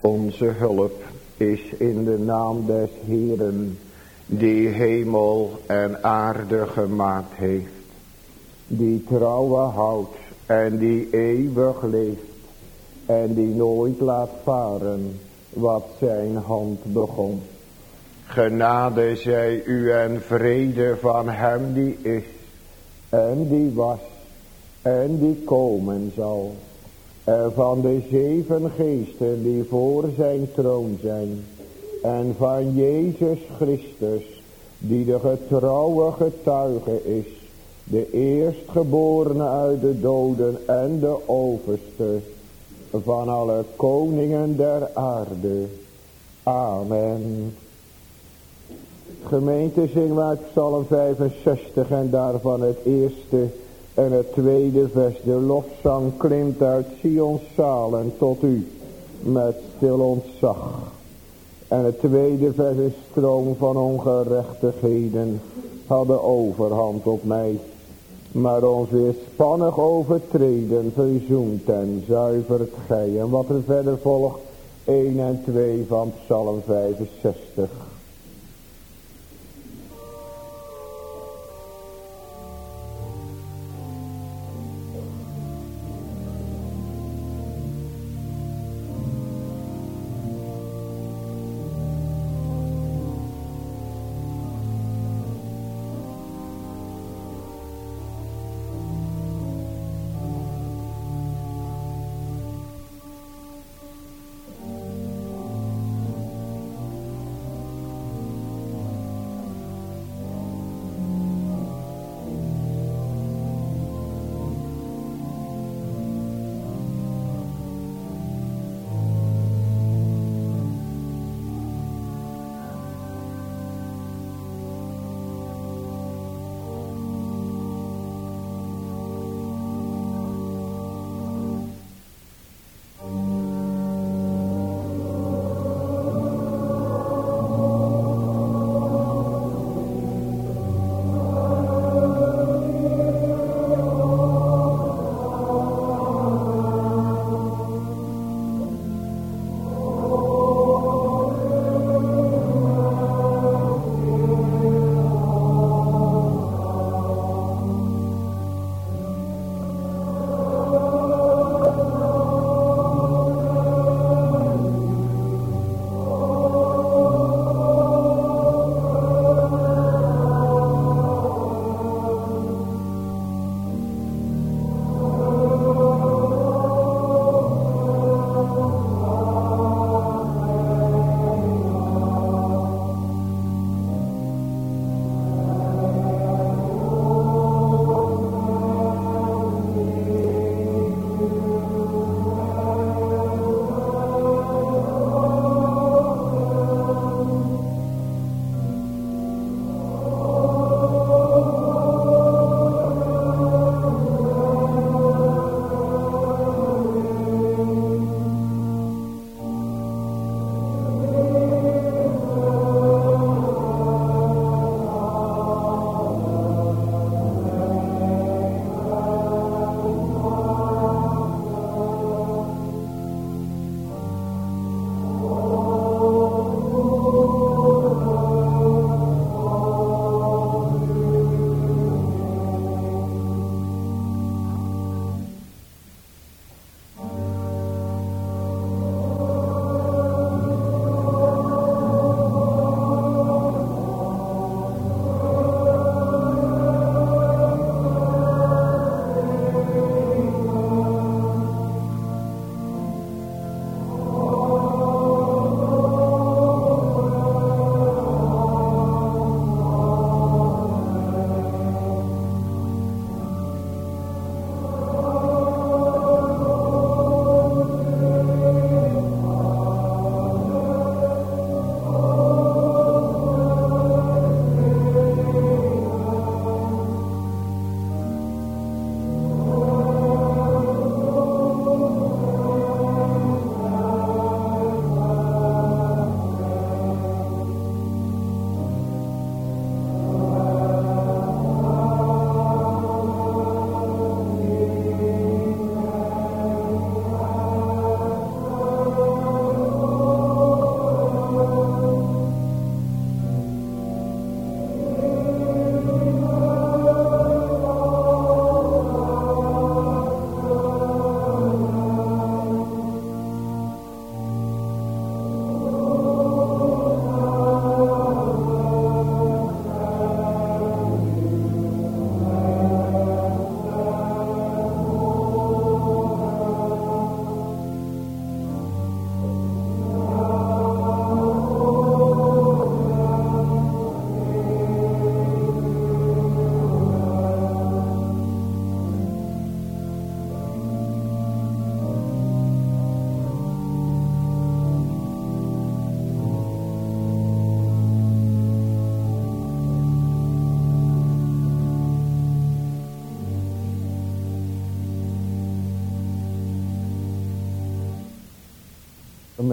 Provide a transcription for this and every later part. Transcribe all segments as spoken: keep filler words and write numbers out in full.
Onze hulp is in de naam des Heeren, die hemel en aarde gemaakt heeft, die trouwe houdt en die eeuwig leeft en die nooit laat varen wat zijn hand begon. Genade zij u en vrede van hem die is en die was en die komen zal, en van de zeven geesten die voor zijn troon zijn, en van Jezus Christus die de getrouwe getuige is, de eerstgeborene uit de doden en de overste van alle koningen der aarde. Amen. Gemeente, zingen we uit Psalm vijfenzestig en daarvan het eerste en het tweede vers. De lofzang klimt uit Sions zalen tot u met stil ontzag. En het tweede vers is: stroom van ongerechtigheden hadden overhand op mij, maar ons weerspannig overtreden verzoent en zuivert gij. En wat er verder volgt, één en twee van Psalm vijfenzestig.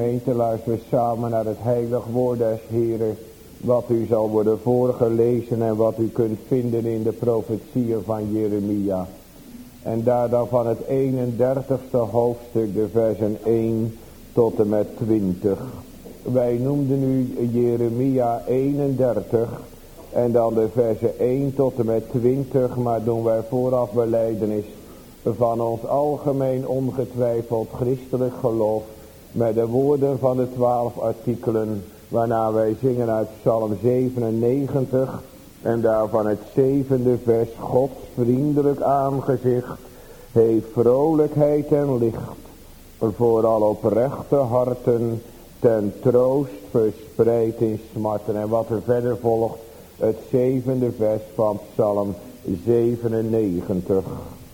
gemeente, luisteren we samen naar het heilig woord des Heren, wat u zal worden voorgelezen en wat u kunt vinden in de profetieën van Jeremia. En daar dan van het eenendertigste hoofdstuk, de versen één tot en met twintig. Wij noemden nu Jeremia eenendertig en dan de versen één tot en met twintig, maar doen wij vooraf belijdenis van ons algemeen ongetwijfeld christelijk geloof met de woorden van de twaalf artikelen, waarna wij zingen uit Psalm zevenennegentig en daarvan het zevende vers: Gods vriendelijk aangezicht heeft vrolijkheid en licht, vooral oprechte harten ten troost verspreid in smarten. En wat er verder volgt, het zevende vers van Psalm zevenennegentig.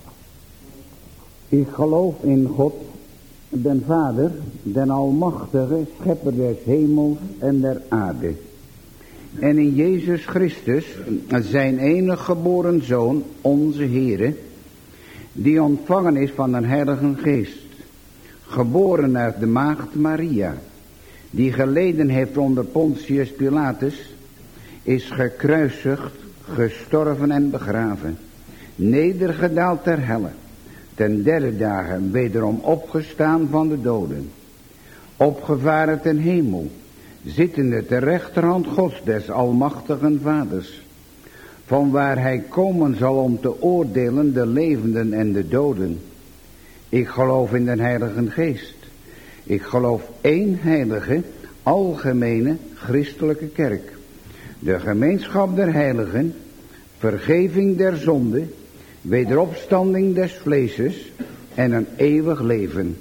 Ik geloof in God, den Vader, den Almachtige, Schepper des hemels en der aarde. En in Jezus Christus, zijn enige geboren Zoon, onze Heere, die ontvangen is van den Heilige Geest, geboren uit de maagd Maria, die geleden heeft onder Pontius Pilatus, is gekruisigd, gestorven en begraven, nedergedaald ter helle, ten derde dagen wederom opgestaan van de doden, opgevaren ten hemel, zittende ter rechterhand Gods des almachtigen Vaders, van waar hij komen zal om te oordelen de levenden en de doden. Ik geloof in den Heilige Geest. Ik geloof één heilige, algemene, christelijke kerk, de gemeenschap der heiligen, vergeving der zonde, wederopstanding des vleeses en een eeuwig leven.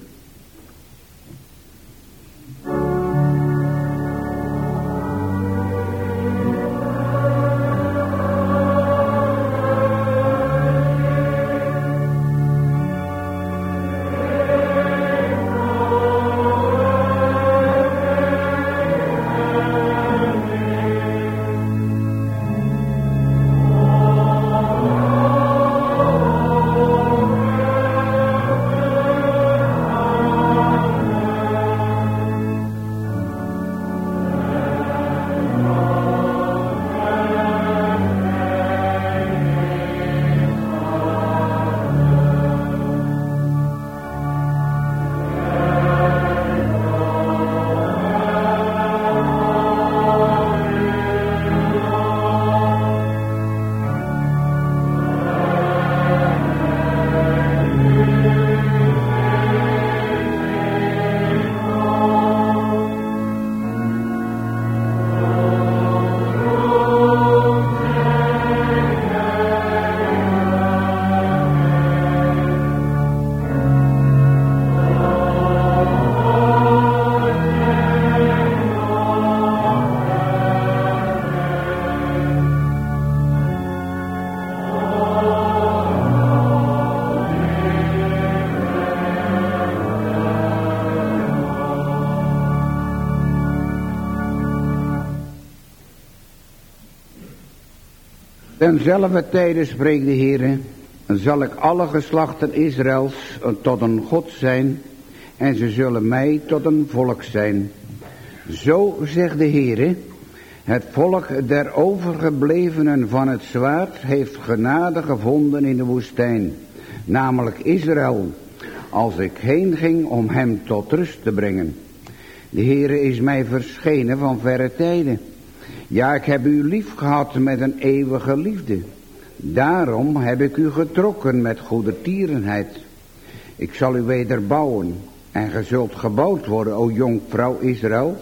Tenzelfde tijde spreekt de Heere, zal ik alle geslachten Israëls tot een God zijn, en ze zullen mij tot een volk zijn. Zo zegt de Heere, het volk der overgeblevenen van het zwaard heeft genade gevonden in de woestijn, namelijk Israël, als ik heen ging om hem tot rust te brengen. De Heere is mij verschenen van verre tijden. Ja, ik heb u lief gehad met een eeuwige liefde. Daarom heb ik u getrokken met goede tierenheid. Ik zal u wederbouwen en ge zult gebouwd worden, o jonkvrouw Israëls.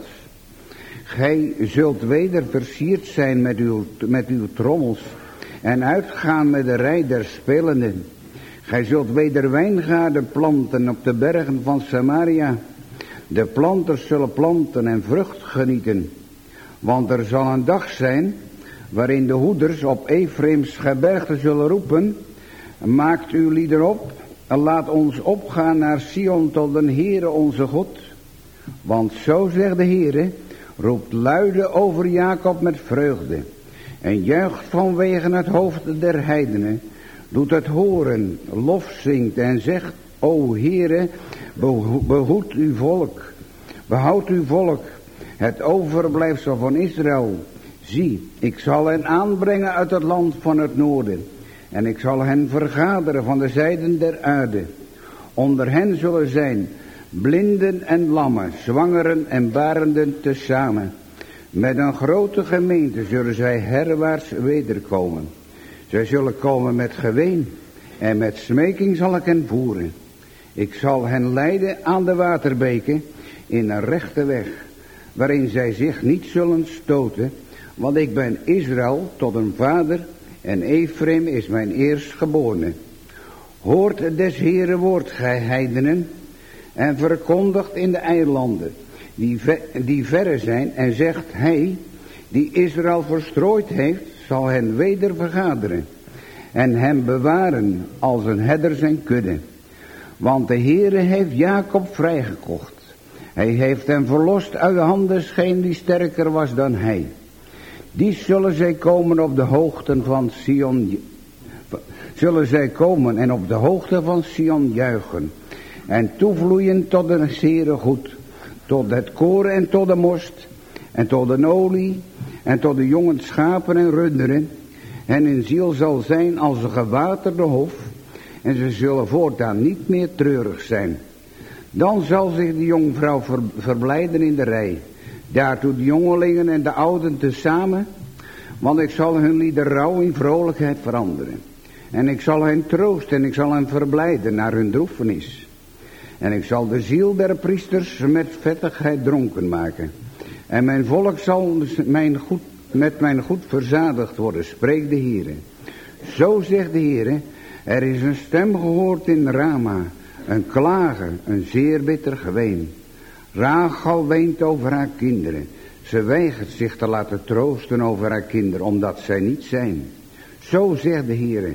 Gij zult weder versierd zijn met uw, met uw trommels en uitgaan met de rij der spelenden. Gij zult weder wijngaarden planten op de bergen van Samaria. De planters zullen planten en vrucht genieten. Want er zal een dag zijn waarin de hoeders op Efraims gebergte zullen roepen, maakt uw lieder op, en laat ons opgaan naar Sion tot de Heere onze God. Want zo zegt de Heere, roept luide over Jacob met vreugde, en juicht vanwege het hoofd der heidenen, doet het horen, lof zingt en zegt, o Heere, behoed uw volk, Behoud uw volk, het overblijfsel van Israël. Zie, ik zal hen aanbrengen uit het land van het noorden. En ik zal hen vergaderen van de zijden der aarde. Onder hen zullen zijn blinden en lammen, zwangeren en barenden tezamen. Met een grote gemeente zullen zij herwaarts wederkomen. Zij zullen komen met geween en met smeking zal ik hen voeren. Ik zal hen leiden aan de waterbeken in een rechte weg, waarin zij zich niet zullen stoten. Want ik ben Israël tot een vader en Ephraim is mijn eerstgeborene. Hoort des Heeren woord, gij heidenen, en verkondigt in de eilanden die, ver, die verre zijn, en zegt, hij die Israël verstrooid heeft, zal hen weder vergaderen en hem bewaren als een herder zijn kudde. Want de Heere heeft Jacob vrijgekocht. Hij heeft hem verlost uit de handen scheen die sterker was dan hij. Die zullen zij komen op de hoogten van Sion, zullen zij komen en op de hoogte van Sion juichen. En toevloeien tot een zere goed, tot het koren en tot de most, en tot de olie, en tot de jonge schapen en runderen. En hun ziel zal zijn als een gewaterde hof, en ze zullen voortaan niet meer treurig zijn. Dan zal zich de jongvrouw ver, verblijden in de rij, daartoe de jongelingen en de ouden tezamen, want ik zal hun lieden rouw in vrolijkheid veranderen. En ik zal hen troosten en ik zal hen verblijden naar hun droefenis. En ik zal de ziel der priesters met vettigheid dronken maken. En mijn volk zal mijn goed, met mijn goed verzadigd worden, spreekt de Heere. Zo zegt de Heere, er is een stem gehoord in Rama, een klagen, een zeer bitter geween. Rachel weent over haar kinderen. Ze weigert zich te laten troosten over haar kinderen, omdat zij niet zijn. Zo zegt de Heere,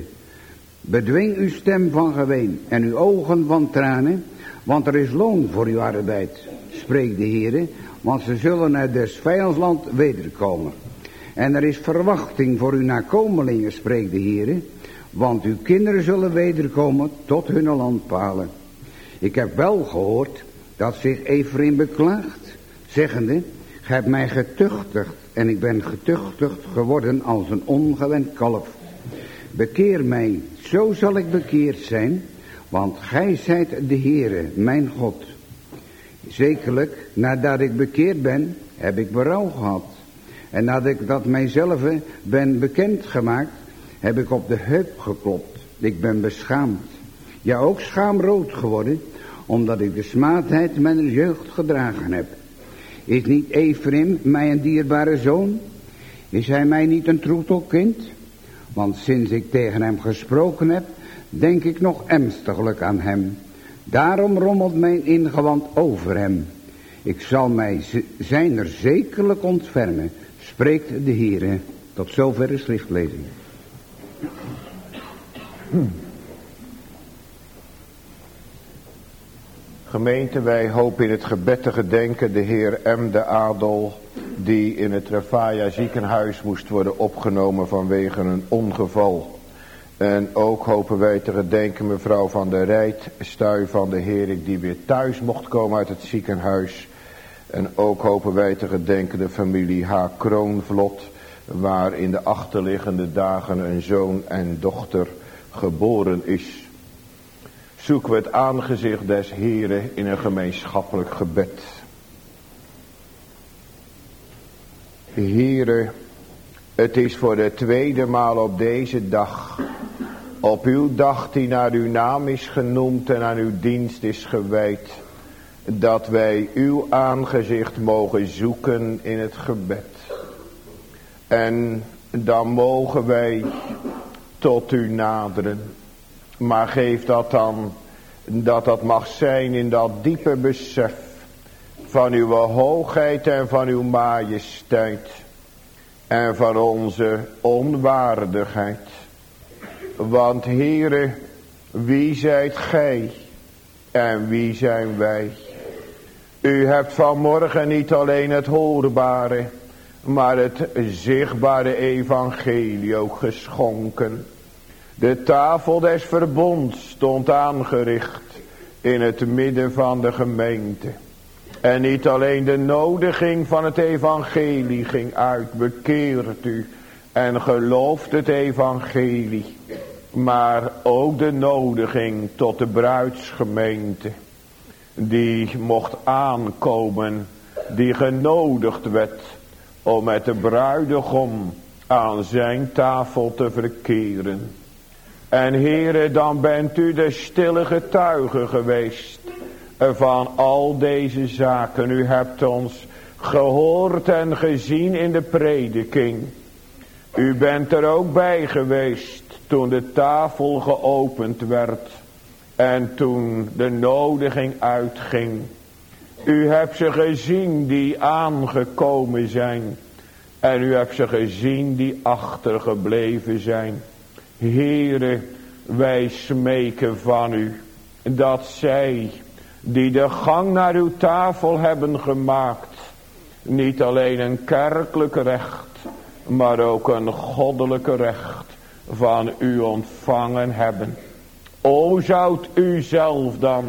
bedwing uw stem van geween en uw ogen van tranen, want er is loon voor uw arbeid, spreekt de Heere, want ze zullen uit des vijandsland wederkomen. En er is verwachting voor uw nakomelingen, spreekt de Heere, want uw kinderen zullen wederkomen tot hun landpalen. Ik heb wel gehoord dat zich Ephraim beklaagt, zeggende, gij hebt mij getuchtigd en ik ben getuchtigd geworden als een ongewend kalf. Bekeer mij, zo zal ik bekeerd zijn, want gij zijt de Heere, mijn God. Zekerlijk, nadat ik bekeerd ben, heb ik berouw gehad. En nadat ik dat mijzelf ben bekendgemaakt, heb ik op de heup geklopt. Ik ben beschaamd, ja ook schaamrood geworden, omdat ik de smaadheid mijn jeugd gedragen heb. Is niet Ephraim mij een dierbare zoon? Is hij mij niet een troetelkind? Want sinds ik tegen hem gesproken heb, denk ik nog ernstiglijk aan hem. Daarom rommelt mijn ingewand over hem. Ik zal mij zijner zekerlijk ontfermen, spreekt de Heere. Tot zover de schriftlezing. Gemeente, wij hopen in het gebed te gedenken de heer M. de Adel, die in het Refaia ziekenhuis moest worden opgenomen vanwege een ongeval. En ook hopen wij te gedenken mevrouw Van der Rijt, Stuy van de Herik, die weer thuis mocht komen uit het ziekenhuis. En ook hopen wij te gedenken de familie H. Kroonvlot, waar in de achterliggende dagen een zoon en dochter geboren is. Zoeken we het aangezicht des Heren in een gemeenschappelijk gebed. Heere, het is voor de tweede maal op deze dag, op uw dag die naar uw naam is genoemd en aan uw dienst is gewijd, dat wij uw aangezicht mogen zoeken in het gebed. En dan mogen wij tot u naderen. Maar geef dat dan, dat dat mag zijn in dat diepe besef van uw hoogheid en van uw majesteit en van onze onwaardigheid. Want Heere, wie zijt gij en wie zijn wij? U hebt vanmorgen niet alleen het hoorbare, maar het zichtbare evangelie ook geschonken. De tafel des verbonds stond aangericht in het midden van de gemeente. En niet alleen de nodiging van het evangelie ging uit. Bekeert u en gelooft het evangelie. Maar ook de nodiging tot de bruidsgemeente. Die mocht aankomen. Die genodigd werd om met de bruidegom aan zijn tafel te verkeren. En Heere, dan bent u de stille getuige geweest van al deze zaken. U hebt ons gehoord en gezien in de prediking. U bent er ook bij geweest toen de tafel geopend werd en toen de nodiging uitging. U hebt ze gezien die aangekomen zijn en u hebt ze gezien die achtergebleven zijn. Heere, wij smeken van u dat zij die de gang naar uw tafel hebben gemaakt, niet alleen een kerkelijk recht, maar ook een goddelijk recht van u ontvangen hebben. O, zoudt u zelf dan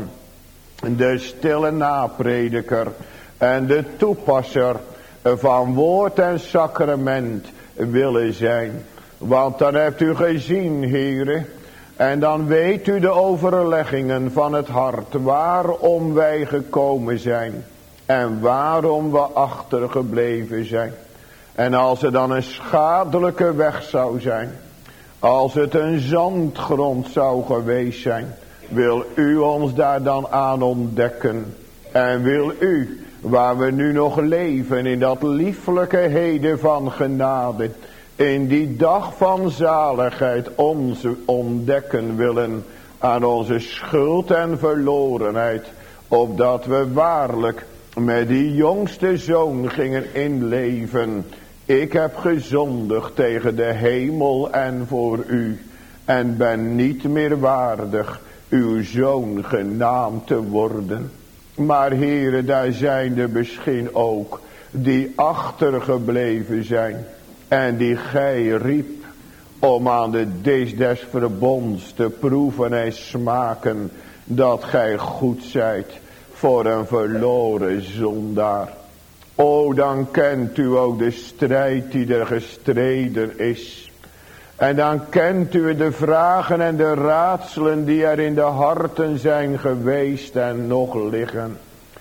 de stille naprediker en de toepasser van woord en sacrament willen zijn. Want dan hebt u gezien, Heere, en dan weet u de overleggingen van het hart, waarom wij gekomen zijn en waarom we achtergebleven zijn. En als er dan een schadelijke weg zou zijn, als het een zandgrond zou geweest zijn, wil u ons daar dan aan ontdekken. En wil u, waar we nu nog leven in dat lieflijke heden van genade, in die dag van zaligheid ons ontdekken willen aan onze schuld en verlorenheid, opdat we waarlijk met die jongste zoon gingen inleven. Ik heb gezondigd tegen de hemel en voor u en ben niet meer waardig uw zoon genaamd te worden. Maar Heere, daar zijn er misschien ook die achtergebleven zijn en die gij riep om aan de dis des verbonds te proeven en smaken dat gij goed zijt voor een verloren zondaar. O, dan kent u ook de strijd die er gestreden is. En dan kent u de vragen en de raadselen die er in de harten zijn geweest en nog liggen.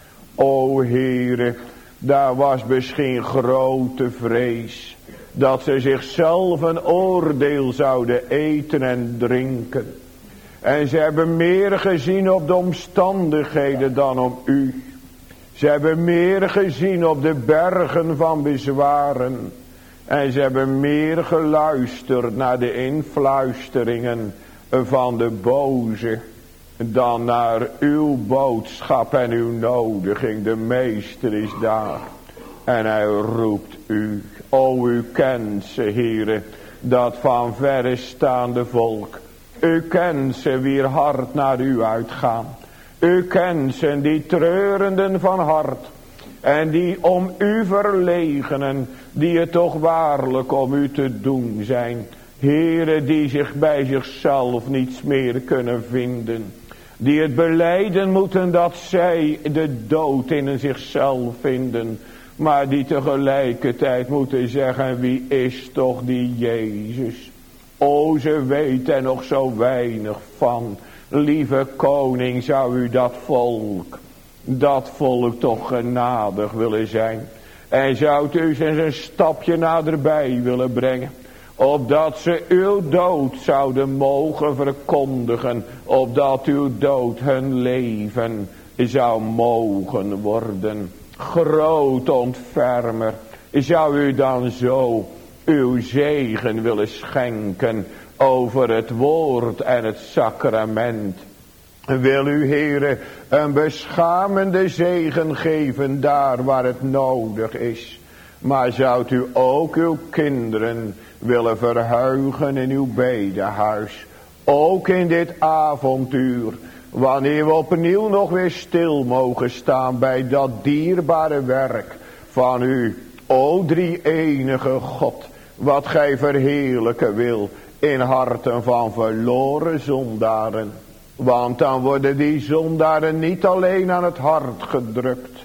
O Heere, daar was misschien grote vrees dat ze zichzelf een oordeel zouden eten en drinken. En ze hebben meer gezien op de omstandigheden dan op u. Ze hebben meer gezien op de bergen van bezwaren. En ze hebben meer geluisterd naar de influisteringen van de boze dan naar uw boodschap en uw nodiging. De meester is daar en hij roept u. O, u kent ze, Heere, dat van verre staande volk. U kent ze wier hart naar u uitgaan. U kent ze die treurenden van hart en die om u verlegenen, die het toch waarlijk om u te doen zijn. Heren, die zich bij zichzelf niets meer kunnen vinden. Die het belijden moeten dat zij de dood in zichzelf vinden. Maar die tegelijkertijd moeten zeggen, wie is toch die Jezus? O, ze weten er nog zo weinig van. Lieve koning, zou u dat volk, dat volk toch genadig willen zijn. En zou u ze een stapje naderbij willen brengen. Opdat ze uw dood zouden mogen verkondigen. Opdat uw dood hun leven zou mogen worden. Groot ontfermer, zou u dan zo uw zegen willen schenken over het woord en het sacrament. Wil u, Heere, een beschamende zegen geven daar waar het nodig is. Maar zoudt u ook uw kinderen willen verheugen in uw bedehuis. Ook in dit avontuur, wanneer we opnieuw nog weer stil mogen staan bij dat dierbare werk van u. O drie enige God, wat gij verheerlijken wil in harten van verloren zondaren. Want dan worden die zondaren niet alleen aan het hart gedrukt,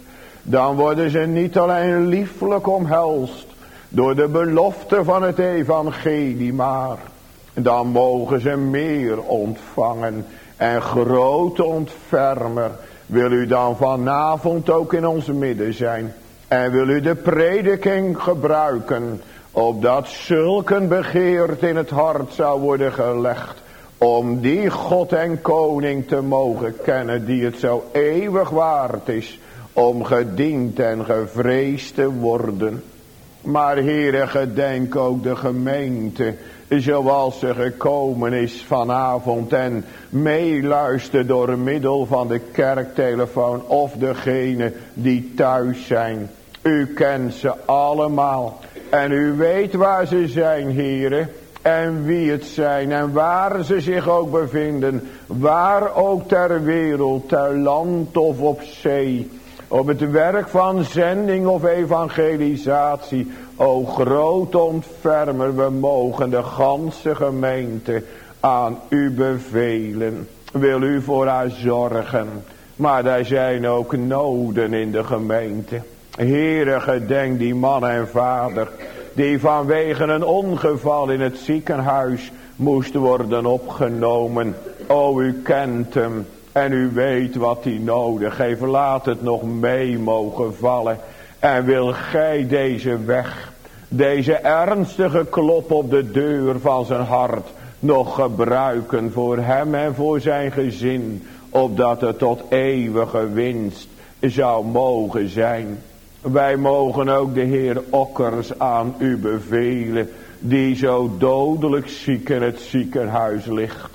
Dan worden ze niet alleen lieflijk omhelst door de belofte van het evangelie, maar dan mogen ze meer ontvangen. En grote ontfermer, wil u dan vanavond ook in ons midden zijn. En wil u de prediking gebruiken, opdat zulke begeerte in het hart zou worden gelegd. Om die God en Koning te mogen kennen, die het zo eeuwig waard is om gediend en gevreesd te worden. Maar Heere, gedenk ook de gemeente zoals ze gekomen is vanavond en meeluistert door middel van de kerktelefoon of degene die thuis zijn. U kent ze allemaal en u weet waar ze zijn, Heere, en wie het zijn en waar ze zich ook bevinden, waar ook ter wereld, ter land of op zee, op het werk van zending of evangelisatie. O groot ontfermer, we mogen de ganse gemeente aan u bevelen. Wil u voor haar zorgen. Maar er zijn ook noden in de gemeente. Heere, gedenk die man en vader die vanwege een ongeval in het ziekenhuis moest worden opgenomen. O, u kent hem en u weet wat hij nodig heeft. Laat het nog mee mogen vallen. En wil gij deze weg, deze ernstige klop op de deur van zijn hart nog gebruiken voor hem en voor zijn gezin, opdat het tot eeuwige winst zou mogen zijn. Wij mogen ook de Heer Okkers aan u bevelen, die zo dodelijk ziek in het ziekenhuis ligt.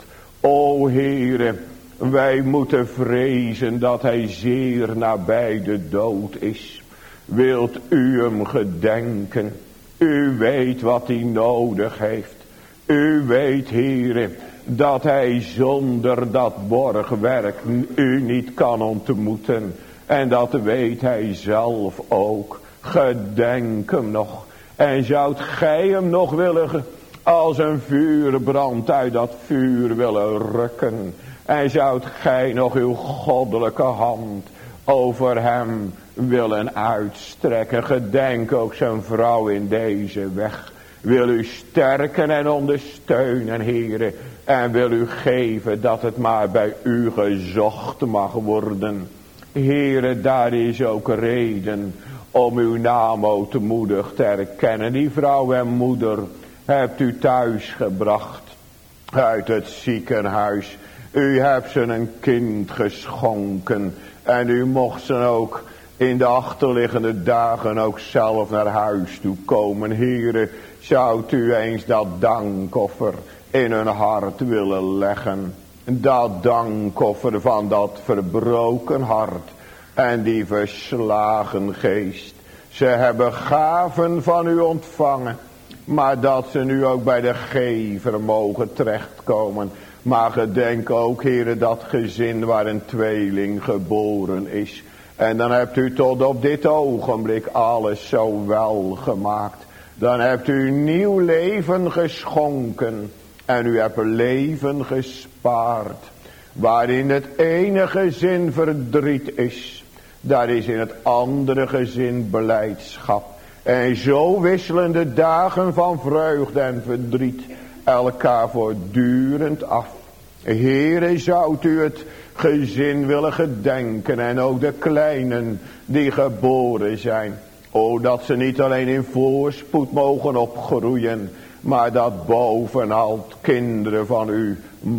O Heere, wij moeten vrezen dat hij zeer nabij de dood is. Wilt u hem gedenken? U weet wat hij nodig heeft. U weet, Heere, dat hij zonder dat borgwerk u niet kan ontmoeten. En dat weet hij zelf ook. Gedenk hem nog. En zoudt gij hem nog willen als een vuurbrand uit dat vuur willen rukken. En zoudt gij nog uw goddelijke hand over hem willen uitstrekken. Gedenk ook zijn vrouw in deze weg. Wil u sterken en ondersteunen, Heere. En wil u geven dat het maar bij u gezocht mag worden. Heere, daar is ook reden om uw naam ootmoedig te erkennen. Die vrouw en moeder hebt u thuis gebracht uit het ziekenhuis. U hebt ze een kind geschonken. En u mocht ze ook in de achterliggende dagen ook zelf naar huis toe komen. Heere, zoudt u eens dat dankoffer in hun hart willen leggen. Dat dankoffer van dat verbroken hart en die verslagen geest. Ze hebben gaven van u ontvangen, maar dat ze nu ook bij de gever mogen terechtkomen. Maar gedenk ook, Heere, dat gezin waar een tweeling geboren is. En dan hebt u tot op dit ogenblik alles zo wel gemaakt. Dan hebt u nieuw leven geschonken. En u hebt leven gespaard. Waarin het ene gezin verdriet is, daar is in het andere gezin blijdschap. En zo wisselen de dagen van vreugde en verdriet elkaar voortdurend af. Heere, zoudt u het gezin willen gedenken en ook de kleinen die geboren zijn. O, dat ze niet alleen in voorspoed mogen opgroeien, maar dat bovenal kinderen van u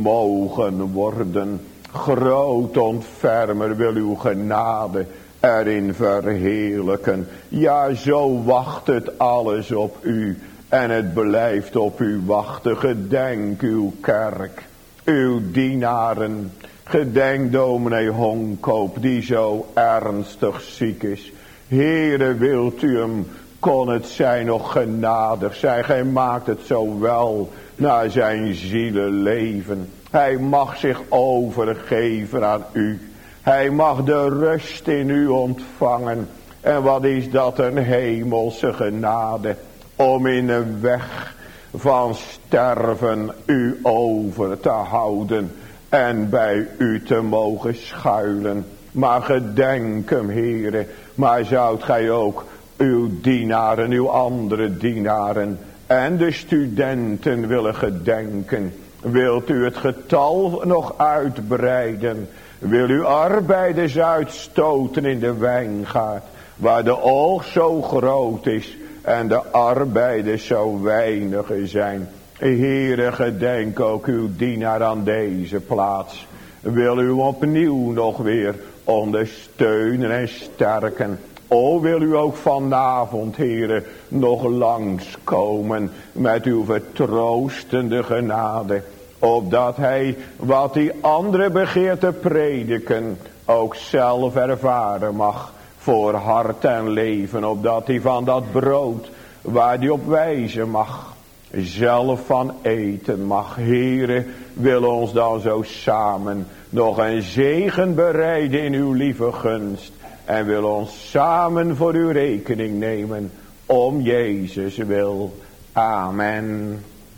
mogen worden. Groot ontfermer, wil uw genade erin verheerlijken. Ja, zo wacht het alles op u. En het blijft op u wachten. Gedenk uw kerk, uw dienaren. Gedenk dominee Honkoop, die zo ernstig ziek is. Heere, wilt u hem, kon het zijn nog genadig zijn. Gij maakt het zo wel naar zijn zielenleven. Hij mag zich overgeven aan u. Hij mag de rust in u ontvangen. En wat is dat een hemelse genade. Om in een weg van sterven u over te houden. En bij u te mogen schuilen. Maar gedenk hem, Heere. Maar zoudt gij ook uw dienaren, uw andere dienaren en de studenten willen gedenken? Wilt u het getal nog uitbreiden? Wil u arbeiders uitstoten in de wijngaard, waar de oogst zo groot is en de arbeiders zo weinig zijn? Heere, gedenk ook uw dienaar aan deze plaats. Wil u opnieuw nog weer ondersteunen en sterken? O, wil u ook vanavond, Heere, nog langskomen met uw vertroostende genade, opdat hij wat die andere begeert te prediken ook zelf ervaren mag voor hart en leven, opdat hij van dat brood waar hij op wijzen mag zelf van eten mag. Heere, wil ons dan zo samen nog een zegen bereiden in uw lieve gunst. En wil ons samen voor uw rekening nemen. Om Jezus wil. Amen.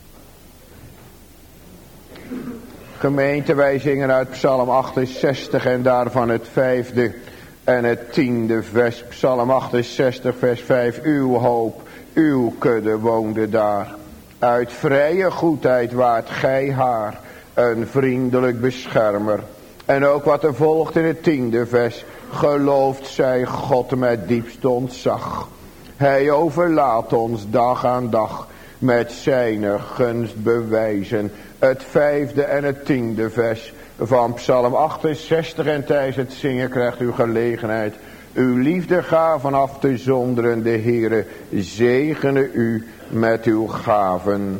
Gemeente, wij zingen uit Psalm achtenzestig en daarvan het vijfde en het tiende vers. Psalm achtenzestig vers vijf. Uw hoop, uw kudde woonde daar. Uit vrije goedheid waart gij haar, een vriendelijk beschermer. En ook wat er volgt in het tiende vers. Gelooft zij God met diepst ontzag. Hij overlaat ons dag aan dag met zijn gunst bewijzen. Het vijfde en het tiende vers van Psalm achtenzestig. En tijdens het zingen krijgt u gelegenheid uw liefdegaven af te zonderen. De Heere zegene u met uw gaven.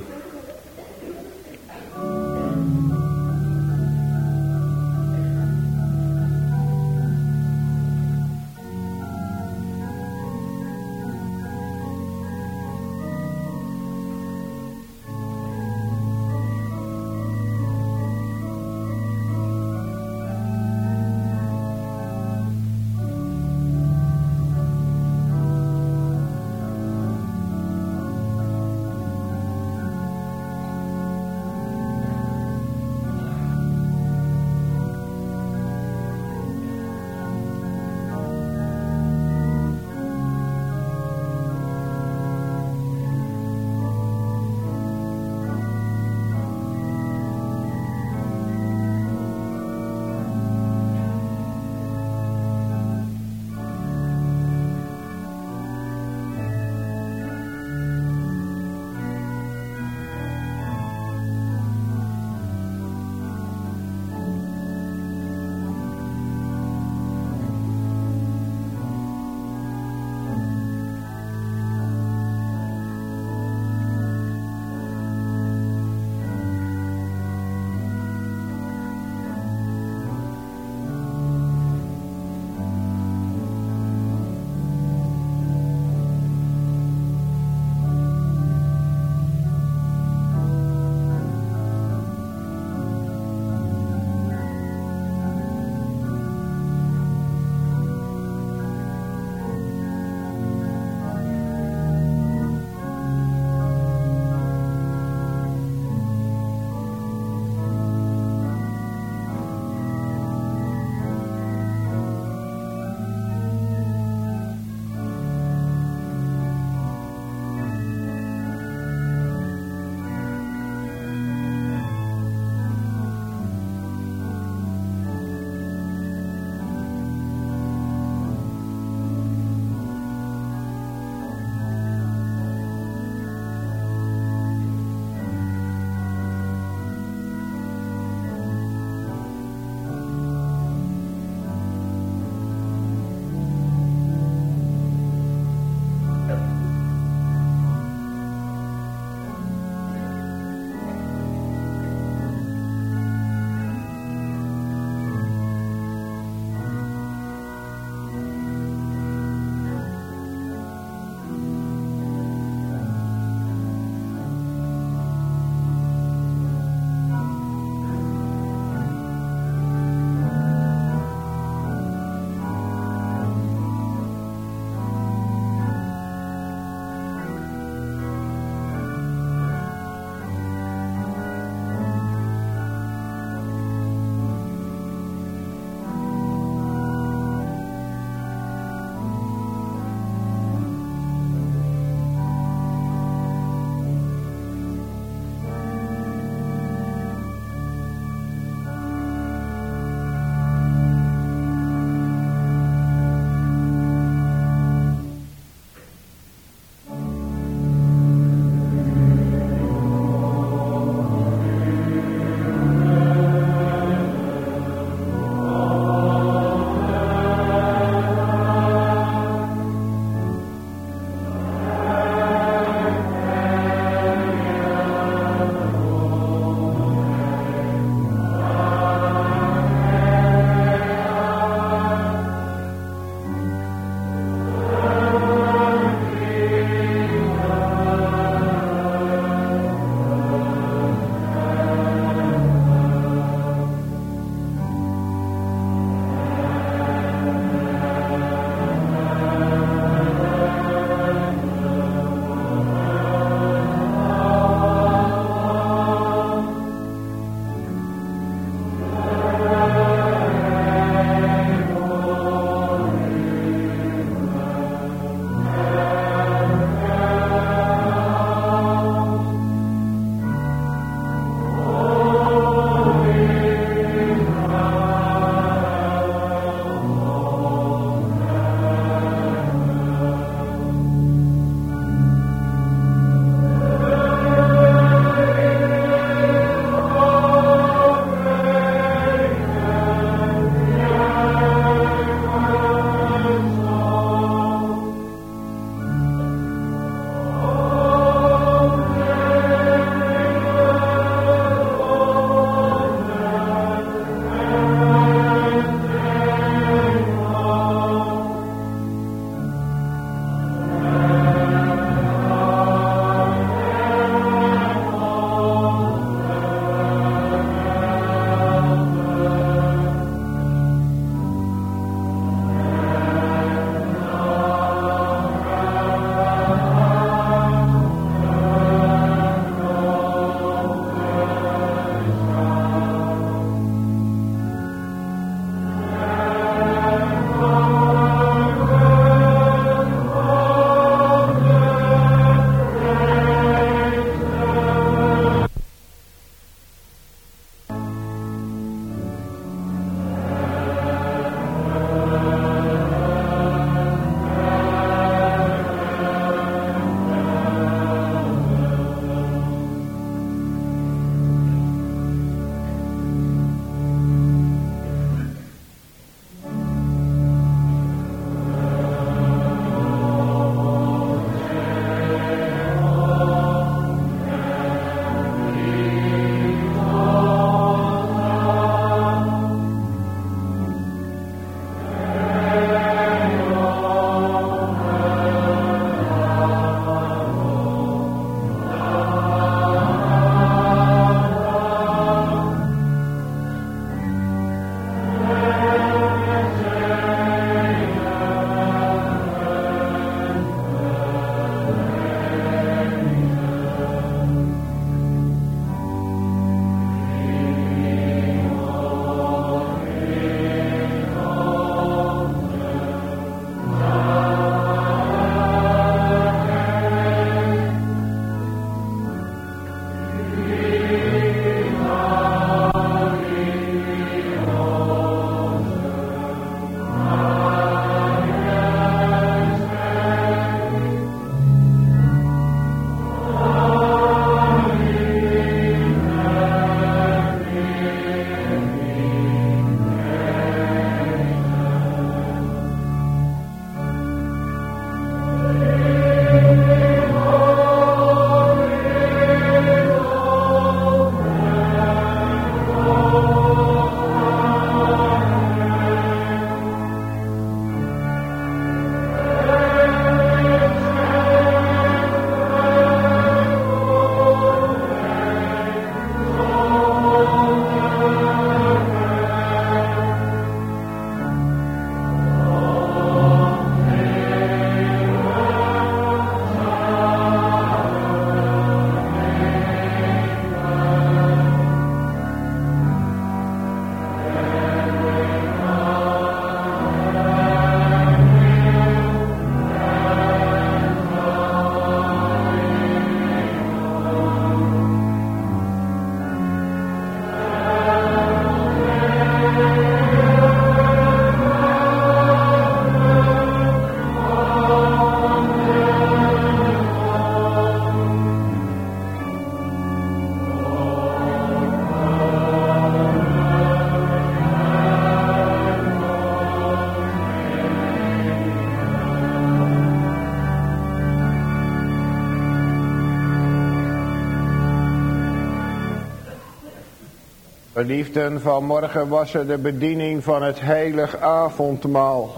Geliefden, vanmorgen was er de bediening van het heilig avondmaal.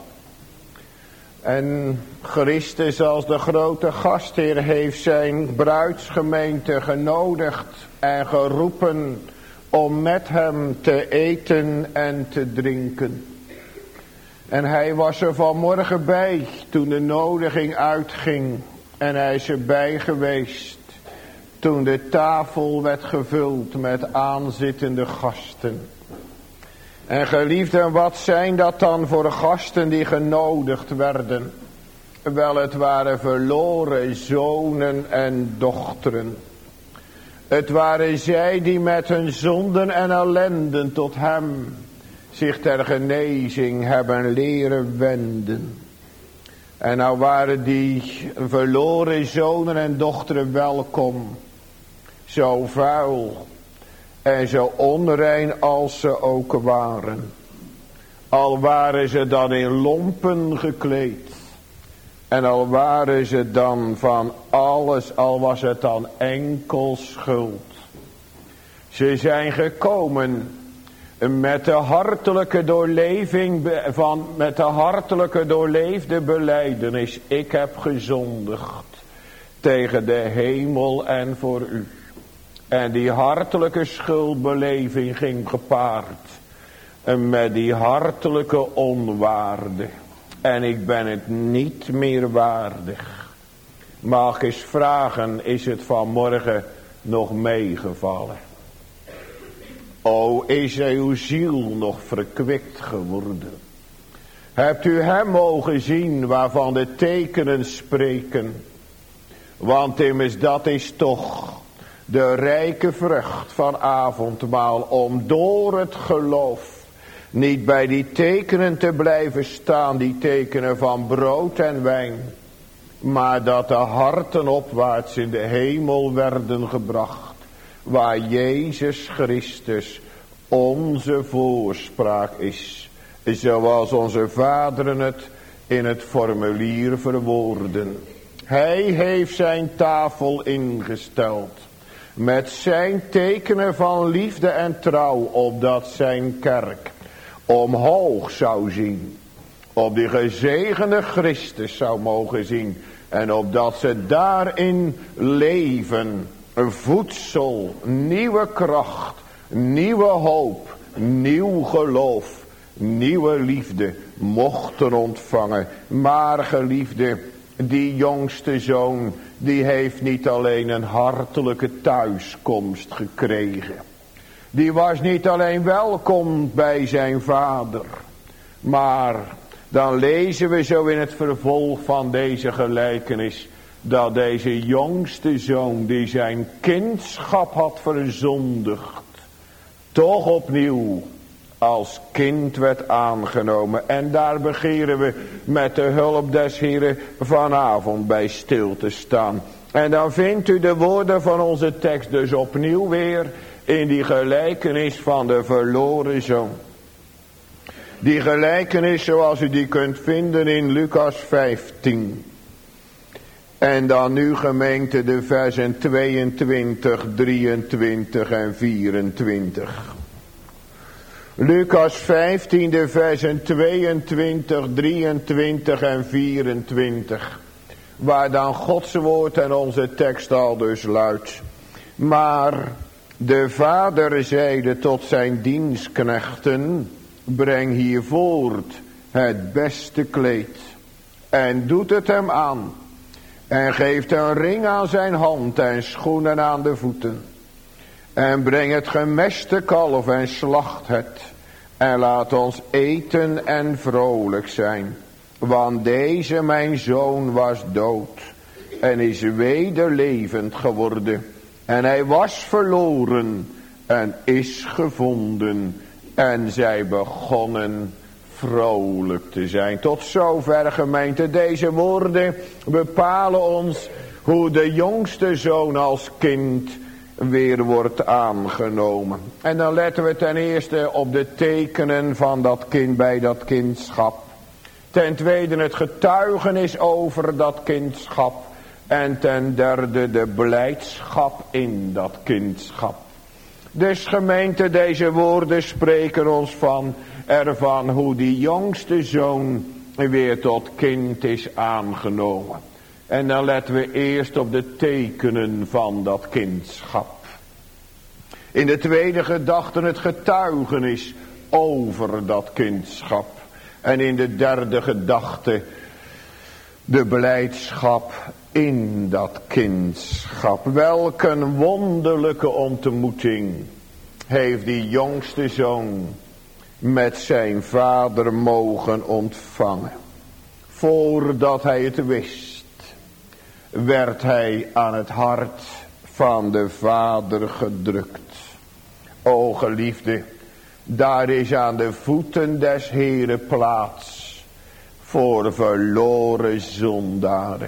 En Christus als de grote gastheer heeft zijn bruidsgemeente genodigd en geroepen om met hem te eten en te drinken. En hij was er vanmorgen bij toen de nodiging uitging en hij is erbij geweest toen de tafel werd gevuld met aanzittende gasten. En geliefden, wat zijn dat dan voor gasten die genodigd werden? Wel, het waren verloren zonen en dochteren. Het waren zij die met hun zonden en ellenden tot hem zich ter genezing hebben leren wenden. En nou waren die verloren zonen en dochteren welkom. Zo vuil en zo onrein als ze ook waren. Al waren ze dan in lompen gekleed. En al waren ze dan van alles, al was het dan enkel schuld. Ze zijn gekomen met de hartelijke doorleving van, met de hartelijke doorleefde belijdenis. Ik heb gezondigd tegen de hemel en voor u. En die hartelijke schuldbeleving ging gepaard met die hartelijke onwaarde. En ik ben het niet meer waardig. Mag ik eens vragen, is het vanmorgen nog meegevallen? O, is uw ziel nog verkwikt geworden? Hebt u hem mogen zien waarvan de tekenen spreken? Want immers dat is toch de rijke vrucht van avondmaal, om door het geloof niet bij die tekenen te blijven staan, die tekenen van brood en wijn, maar dat de harten opwaarts in de hemel werden gebracht, waar Jezus Christus onze voorspraak is, zoals onze vaderen het in het formulier verwoorden. Hij heeft zijn tafel ingesteld met zijn tekenen van liefde en trouw, opdat zijn kerk omhoog zou zien, op die gezegende Christus zou mogen zien, en opdat ze daarin leven, voedsel, nieuwe kracht, nieuwe hoop, nieuw geloof, nieuwe liefde mochten ontvangen. Maar geliefde, die jongste zoon, die heeft niet alleen een hartelijke thuiskomst gekregen. Die was niet alleen welkom bij zijn vader. Maar dan lezen we zo in het vervolg van deze gelijkenis, dat deze jongste zoon, die zijn kindschap had verzondigd, toch opnieuw als kind werd aangenomen. En daar begeren we met de hulp des Heren vanavond bij stil te staan. En dan vindt u de woorden van onze tekst dus opnieuw weer in die gelijkenis van de verloren zoon. Die gelijkenis zoals u die kunt vinden in Lucas vijftien. En dan nu gemeente de versen tweeëntwintig, drieëntwintig en vierentwintig. Lucas vijftien, de versen tweeëntwintig, drieëntwintig en vierentwintig. Waar dan Gods woord en onze tekst al dus luidt. Maar de vader zeide tot zijn dienstknechten, breng hier voort het beste kleed en doet het hem aan. En geeft een ring aan zijn hand en schoenen aan de voeten. En breng het gemeste kalf en slacht het. En laat ons eten en vrolijk zijn. Want deze mijn zoon was dood. En is weder levend geworden. En hij was verloren. En is gevonden. En zij begonnen vrolijk te zijn. Tot zover, gemeente. Deze woorden bepalen ons hoe de jongste zoon als kind weer wordt aangenomen. En dan letten we ten eerste op de tekenen van dat kind bij dat kindschap. Ten tweede het getuigenis over dat kindschap. En ten derde de blijdschap in dat kindschap. Dus gemeente, deze woorden spreken ons van ervan hoe die jongste zoon weer tot kind is aangenomen. En dan letten we eerst op de tekenen van dat kindschap. In de tweede gedachte het getuigenis over dat kindschap. En in de derde gedachte de blijdschap in dat kindschap. Welk een wonderlijke ontmoeting heeft die jongste zoon met zijn vader mogen ontvangen. Voordat hij het wist, werd hij aan het hart van de vader gedrukt. O geliefde, daar is aan de voeten des Heeren plaats voor verloren zondaren.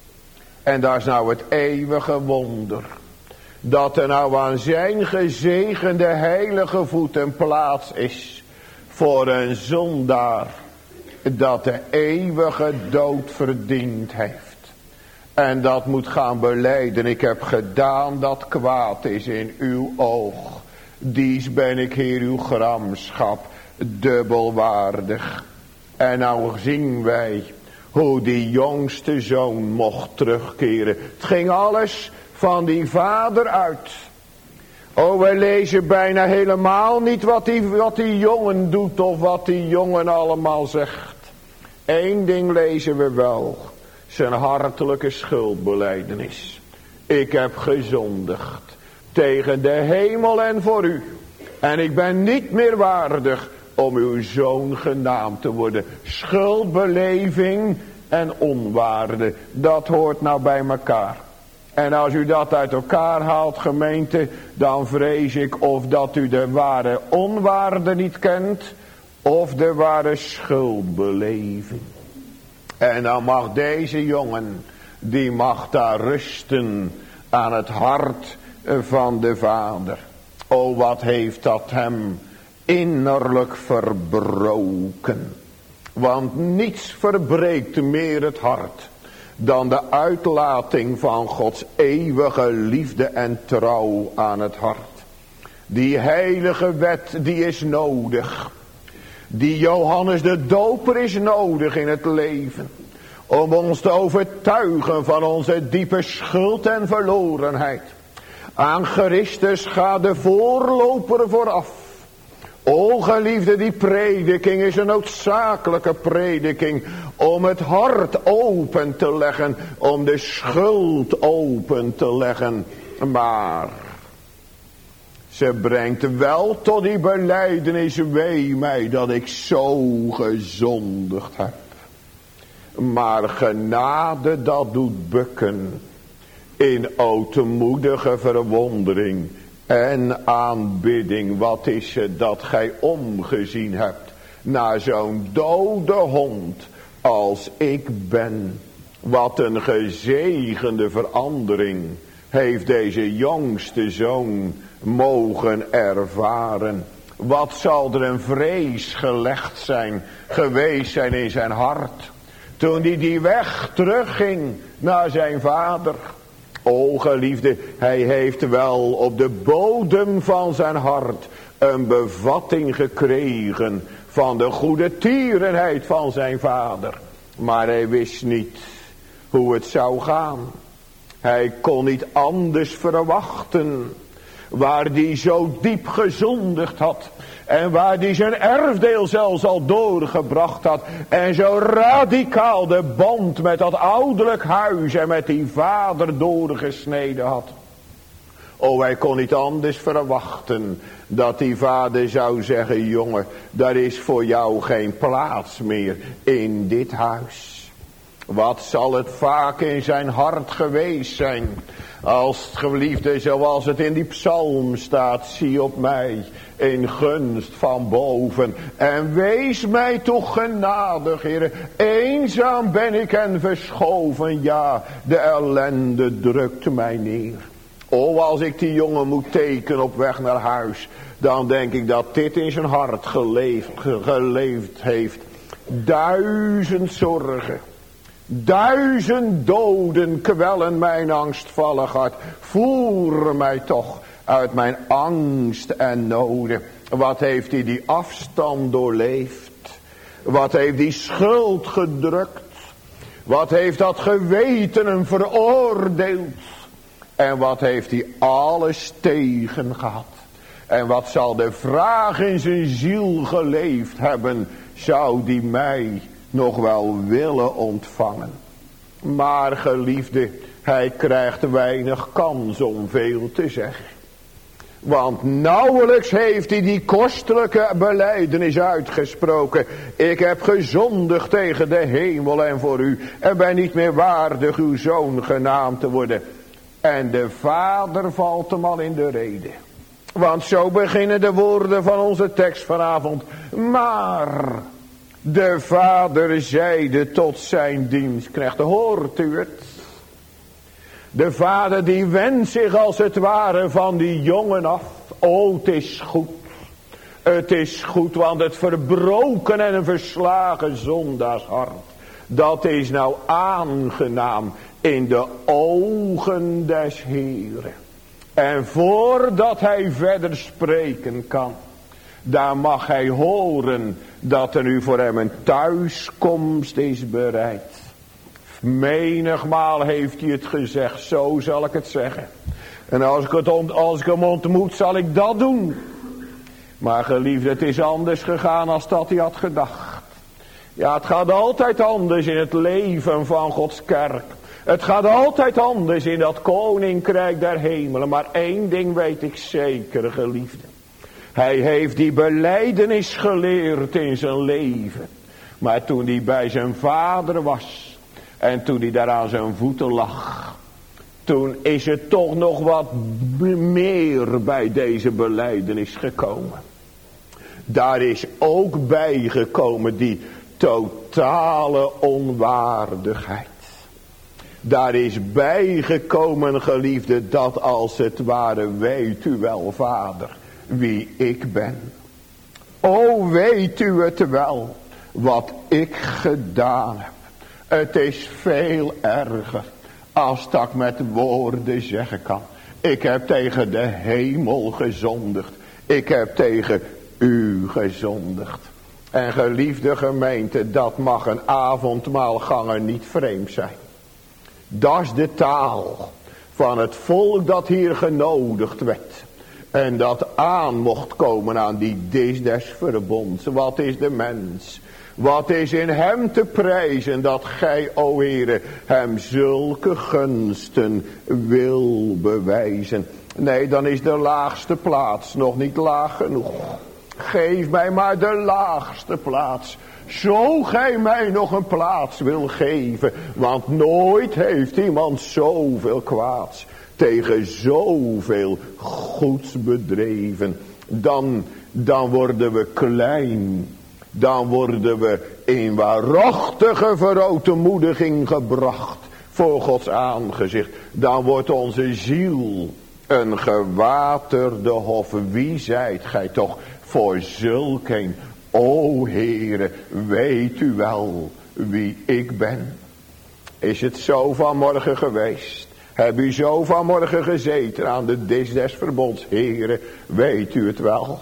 En dat is nou het eeuwige wonder. Dat er nou aan zijn gezegende heilige voeten plaats is voor een zondaar dat de eeuwige dood verdiend heeft. En dat moet gaan belijden. Ik heb gedaan dat kwaad is in uw oog. Dies ben ik, Heer, uw gramschap dubbelwaardig. En nou zien wij hoe die jongste zoon mocht terugkeren. Het ging alles van die vader uit. Oh, wij lezen bijna helemaal niet wat die, wat die jongen doet of wat die jongen allemaal zegt. Eén ding lezen we wel. Zijn hartelijke schuldbelijdenis. Ik heb gezondigd tegen de hemel en voor u. En ik ben niet meer waardig om uw zoon genaamd te worden. Schuldbeleving en onwaarde, dat hoort nou bij elkaar. En als u dat uit elkaar haalt, gemeente, dan vrees ik of dat u de ware onwaarde niet kent, of de ware schuldbeleving. En dan mag deze jongen, die mag daar rusten aan het hart van de vader. O, wat heeft dat hem innerlijk verbroken. Want niets verbreekt meer het hart dan de uitlating van Gods eeuwige liefde en trouw aan het hart. Die heilige wet, die is nodig. Die Johannes de Doper is nodig in het leven. Om ons te overtuigen van onze diepe schuld en verlorenheid. Aan Christus gaat de voorloper vooraf. O geliefde, die prediking is een noodzakelijke prediking. Om het hart open te leggen. Om de schuld open te leggen. Maar ze brengt wel tot die belijdenis. Wee mij dat ik zo gezondigd heb. Maar genade, dat doet bukken in ootmoedige verwondering en aanbidding. Wat is het dat gij omgezien hebt naar zo'n dode hond als ik ben. Wat een gezegende verandering heeft deze jongste zoon mogen ervaren. Wat zal er een vrees gelegd zijn, geweest zijn in zijn hart, toen hij die weg terugging naar zijn vader. O geliefde, hij heeft wel op de bodem van zijn hart een bevatting gekregen van de goede tierenheid van zijn vader. Maar hij wist niet hoe het zou gaan. Hij kon niet anders verwachten. Waar die zo diep gezondigd had. En waar die zijn erfdeel zelfs al doorgebracht had. En zo radicaal de band met dat ouderlijk huis en met die vader doorgesneden had. O, hij kon niet anders verwachten dat die vader zou zeggen: jongen, daar is voor jou geen plaats meer in dit huis. Wat zal het vaak in zijn hart geweest zijn. Als het geliefde, zoals het in die psalm staat: zie op mij in gunst van boven. En wees mij toch genadig, Heere. Eenzaam ben ik en verschoven. Ja, de ellende drukt mij neer. O, als ik die jongen moet tekenen op weg naar huis, dan denk ik dat dit in zijn hart geleefd, geleefd heeft. Duizend zorgen. Duizend doden kwellen mijn angstvallig hart. Voer mij toch uit mijn angst en noden. Wat heeft hij die afstand doorleefd? Wat heeft die schuld gedrukt? Wat heeft dat geweten hem veroordeeld? En wat heeft hij alles tegen gehad? En wat zal de vraag in zijn ziel geleefd hebben? Zou die mij nog wel willen ontvangen? Maar geliefde, hij krijgt weinig kans om veel te zeggen. Want nauwelijks heeft hij die kostelijke belijdenis uitgesproken. Ik heb gezondigd tegen de hemel en voor u. En ben niet meer waardig uw zoon genaamd te worden. En de vader valt hem al in de rede. Want zo beginnen de woorden van onze tekst vanavond. Maar de vader zeide tot zijn dienstknechten. Hoort u het? De vader die wendt zich als het ware van die jongen af. O, het is goed. Het is goed, want het verbroken en een verslagen zondaarshart, dat is nou aangenaam in de ogen des Heeren. En voordat hij verder spreken kan, daar mag hij horen dat er nu voor hem een thuiskomst is bereid. Menigmaal heeft hij het gezegd, zo zal ik het zeggen. En als ik, het ont, als ik hem ontmoet, zal ik dat doen. Maar geliefde, het is anders gegaan als dat hij had gedacht. Ja, het gaat altijd anders in het leven van Gods kerk. Het gaat altijd anders in dat koninkrijk der hemelen. Maar één ding weet ik zeker, geliefde. Hij heeft die belijdenis geleerd in zijn leven. Maar toen hij bij zijn vader was, en toen hij daar aan zijn voeten lag, toen is er toch nog wat meer bij deze belijdenis gekomen. Daar is ook bijgekomen die totale onwaardigheid. Daar is bijgekomen, geliefde, dat als het ware, weet u wel, vader, wie ik ben. O, weet u het wel, wat ik gedaan heb. Het is veel erger als dat ik met woorden zeggen kan. Ik heb tegen de hemel gezondigd. Ik heb tegen u gezondigd. En geliefde gemeente, dat mag een avondmaalganger niet vreemd zijn. Dat is de taal van het volk dat hier genodigd werd. En dat aan mocht komen aan die dis des verbonds. Wat is de mens? Wat is in hem te prijzen dat gij, o Heere, hem zulke gunsten wil bewijzen? Nee, dan is de laagste plaats nog niet laag genoeg. Geef mij maar de laagste plaats. Zo gij mij nog een plaats wil geven. Want nooit heeft iemand zoveel kwaads tegen zoveel goeds bedreven. Dan, dan worden we klein. Dan worden we in waarachtige verootmoediging gebracht voor Gods aangezicht. Dan wordt onze ziel een gewaterde hof. Wie zijt gij toch voor zulk een? O Heere, weet u wel wie ik ben? Is het zo vanmorgen geweest? Heb u zo vanmorgen gezeten aan de dis des verbonds? Heere, weet u het wel?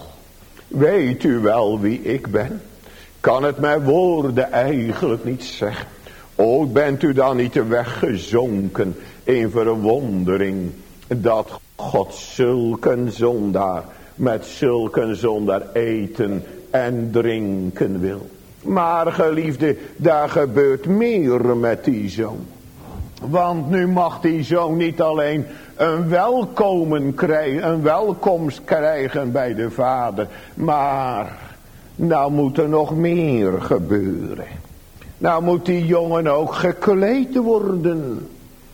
Weet u wel wie ik ben? Kan het met woorden eigenlijk niet zeggen? O, bent u dan niet weggezonken in verwondering dat God zulke zondaar met zulke zondaar eten en drinken wil? Maar geliefde, daar gebeurt meer met die zoon. Want nu mag die zoon niet alleen een welkomen krijgen, een welkomst krijgen bij de vader, maar nou moet er nog meer gebeuren. Nou moet die jongen ook gekleed worden.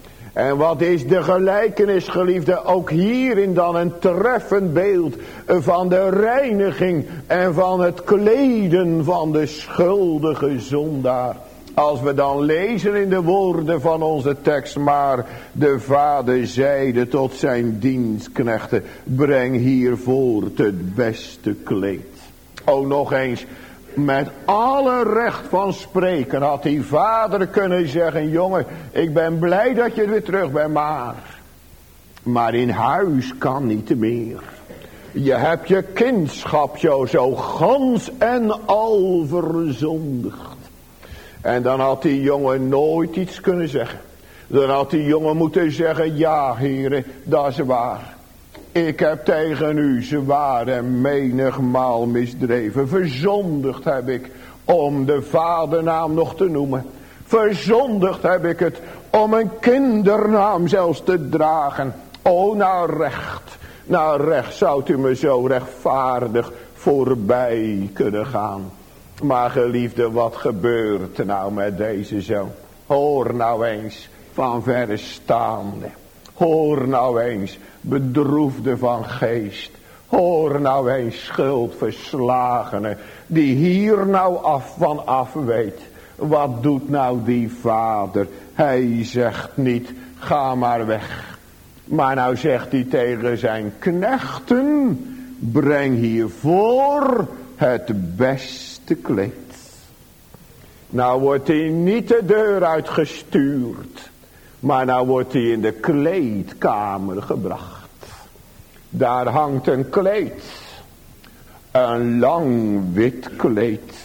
En wat is de gelijkenis, geliefde, ook hierin dan een treffend beeld van de reiniging en van het kleden van de schuldige zondaar. Als we dan lezen in de woorden van onze tekst, maar de vader zeide tot zijn dienstknechten, breng hiervoor het beste kleed. O, nog eens, met alle recht van spreken had die vader kunnen zeggen, jongen, ik ben blij dat je weer terug bent, maar Maar in huis kan niet meer. Je hebt je kindschap jou zo gans en al verzondigd. En dan had die jongen nooit iets kunnen zeggen. Dan had die jongen moeten zeggen, ja heren, dat is waar. Ik heb tegen u zwaar en menigmaal misdreven. Verzondigd heb ik om de vadernaam nog te noemen. Verzondigd heb ik het om een kindernaam zelfs te dragen. O, nou recht, nou recht zou u me zo rechtvaardig voorbij kunnen gaan. Maar geliefde, wat gebeurt er nou met deze zoon? Hoor nou eens van verre staande. Hoor nou eens bedroefde van geest. Hoor nou eens schuldverslagene die hier nou af van af weet. Wat doet nou die vader? Hij zegt niet, ga maar weg. Maar nou zegt hij tegen zijn knechten, breng hiervoor het beste kleed. Nou wordt hij niet de deur uitgestuurd. Maar nou wordt hij in de kleedkamer gebracht. Daar hangt een kleed. Een lang wit kleed.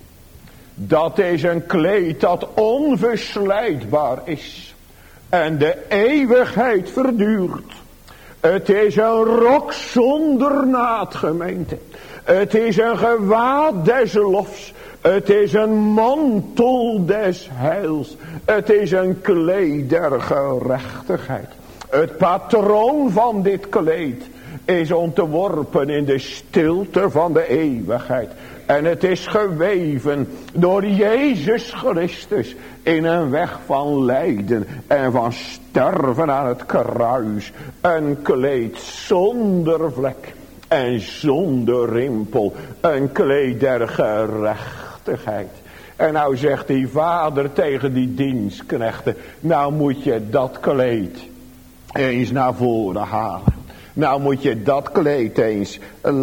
Dat is een kleed dat onverslijtbaar is. En de eeuwigheid verduurt. Het is een rok zonder naad, gemeente. Het is een gewaad des lofs. Het is een mantel des heils. Het is een kleed der gerechtigheid. Het patroon van dit kleed is ontworpen in de stilte van de eeuwigheid. En het is geweven door Jezus Christus in een weg van lijden en van sterven aan het kruis. Een kleed zonder vlek en zonder rimpel. Een kleed der gerechtigheid. En nou zegt die vader tegen die dienstknechten, nou moet je dat kleed eens naar voren halen. Nou moet je dat kleed eens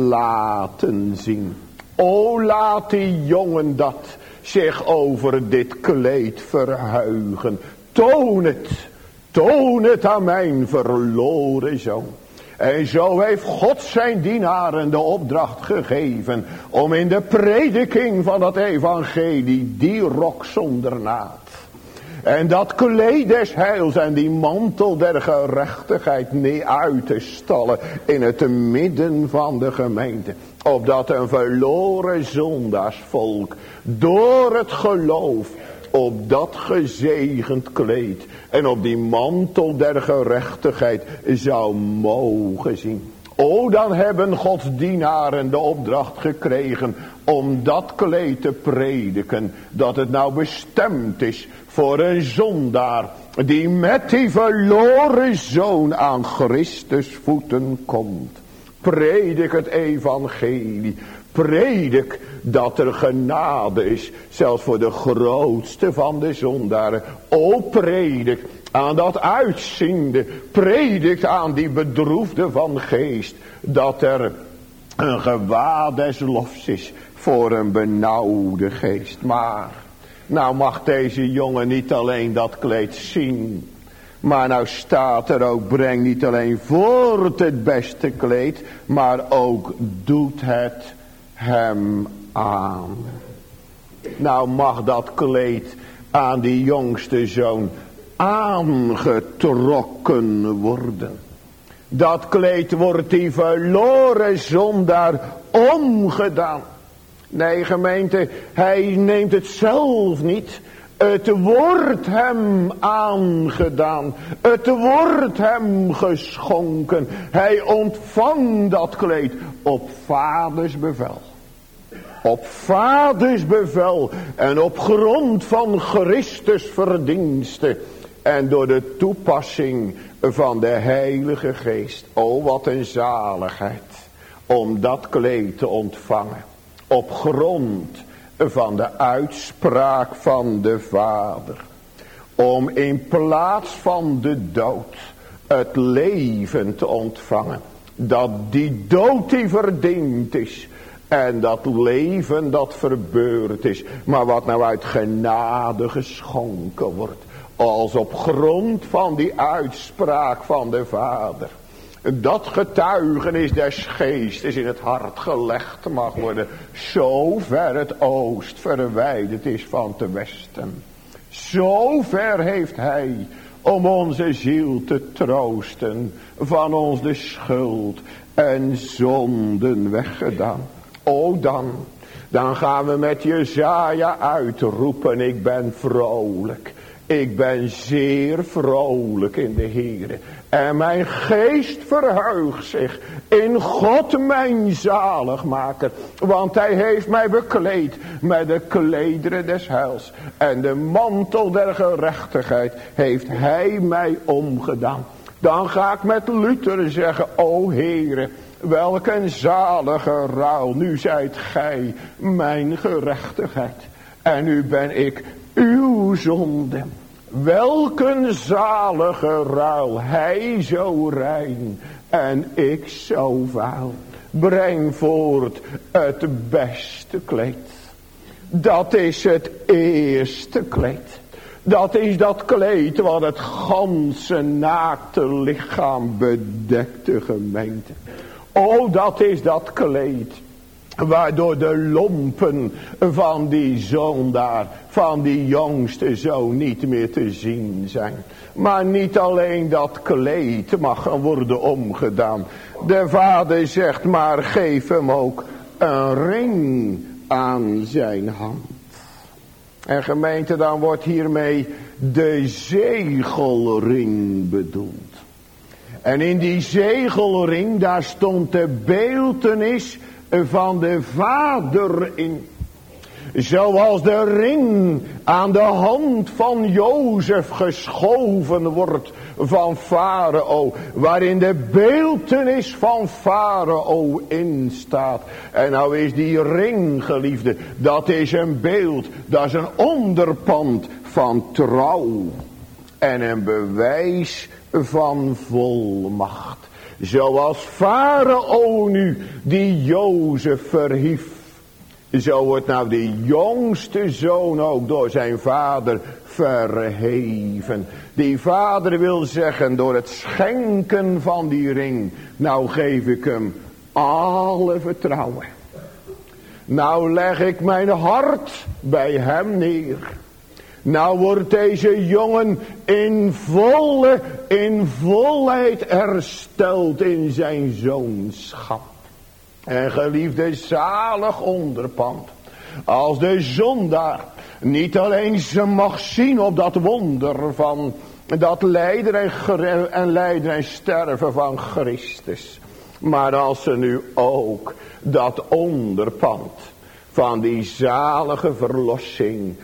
laten zien. O, laat die jongen dat zich over dit kleed verheugen. Toon het, toon het aan mijn verloren zoon. En zo heeft God zijn dienaren de opdracht gegeven om in de prediking van het evangelie die rok zonder naad en dat kleed des heils en die mantel der gerechtigheid niet uit te stallen in het midden van de gemeente. Opdat een verloren zondaarsvolk door het geloof op dat gezegend kleed en op die mantel der gerechtigheid zou mogen zien. O, dan hebben Gods dienaren de opdracht gekregen om dat kleed te prediken. Dat het nou bestemd is voor een zondaar die met die verloren zoon aan Christus voeten komt. Predik het evangelie. Predik dat er genade is, zelfs voor de grootste van de zondaren. O, predik aan dat uitziende, predikt aan die bedroefde van geest, dat er een gewaad des lofs is voor een benauwde geest. Maar, nou mag deze jongen niet alleen dat kleed zien, maar nou staat er ook, breng niet alleen voort het beste kleed, maar ook doet het hem aan. Nou mag dat kleed aan die jongste zoon aangetrokken worden. Dat kleed wordt die verloren zondaar omgedaan. Nee, gemeente, hij neemt het zelf niet. Het wordt hem aangedaan. Het wordt hem geschonken. Hij ontvangt dat kleed op vaders bevel. Op vaders bevel en op grond van Christus verdienste. En door de toepassing van de Heilige Geest. O, wat een zaligheid om dat kleed te ontvangen. Op grond van de uitspraak van de Vader. Om in plaats van de dood het leven te ontvangen. Dat die dood die verdiend is. En dat leven dat verbeurd is. Maar wat nou uit genade geschonken wordt. als op grond van die uitspraak van de Vader, dat getuigenis des geestes in het hart gelegd mag worden, zo ver het oost verwijderd is van te westen. Zo ver heeft hij om onze ziel te troosten, van ons de schuld en zonden weggedaan. O dan, dan gaan we met Jesaja uitroepen, ik ben vrolijk. Ik ben zeer vrolijk in de Heere. En mijn geest verheugt zich in God mijn zaligmaker. Want hij heeft mij bekleed met de klederen des heils. En de mantel der gerechtigheid heeft hij mij omgedaan. Dan ga ik met Luther zeggen, o Heere, welk een zalige ruil. Nu zijt gij mijn gerechtigheid. En nu ben ik uw zonde. Welk een zalige ruil. Hij zo rein en ik zo vuil. Breng voort het beste kleed. Dat is het eerste kleed. Dat is dat kleed wat het ganse naakte lichaam bedekt, de gemeente. O, dat is dat kleed waardoor de lompen van die zondaar, van die jongste zoon niet meer te zien zijn. Maar niet alleen dat kleed mag worden omgedaan. De Vader zegt, maar geef hem ook een ring aan zijn hand. En gemeente, dan wordt hiermee de zegelring bedoeld. En in die zegelring, daar stond de beeltenis van de Vader in. Zoals de ring aan de hand van Jozef geschoven wordt van Farao, waarin de beeltenis van Farao in staat. En nou is die ring, geliefde, dat is een beeld, dat is een onderpand van trouw en een bewijs van volmacht. Zoals Farao nu die Jozef verhief, zo wordt nou de jongste zoon ook door zijn vader verheven. Die vader wil zeggen, door het schenken van die ring, nou geef ik hem alle vertrouwen. Nou leg ik mijn hart bij hem neer. Nou wordt deze jongen in volle, in volheid hersteld in zijn zoonschap. En geliefde, zalig onderpand. Als de zondaar niet alleen ze mag zien op dat wonder van dat lijden en, en lijden en sterven van Christus. Maar als ze nu ook dat onderpand van die zalige verlossing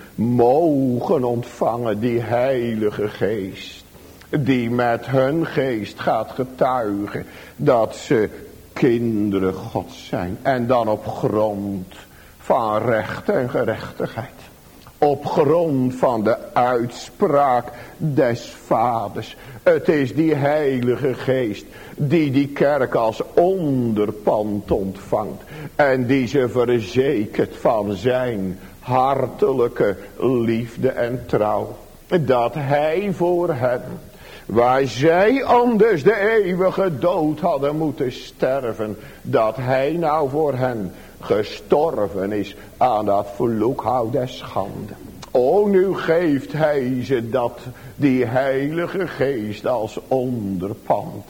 mogen ontvangen, die Heilige Geest, die met hun geest gaat getuigen dat ze kinderen Gods zijn. En dan op grond van recht en gerechtigheid. Op grond van de uitspraak des Vaders. Het is die Heilige Geest die die kerk als onderpand ontvangt. En die ze verzekert van zijn hartelijke liefde en trouw. Dat hij voor hen, waar zij anders de eeuwige dood hadden moeten sterven, dat hij nou voor hen gestorven is aan dat vloekhout des schande. O, nu geeft hij ze dat, die Heilige Geest als onderpand,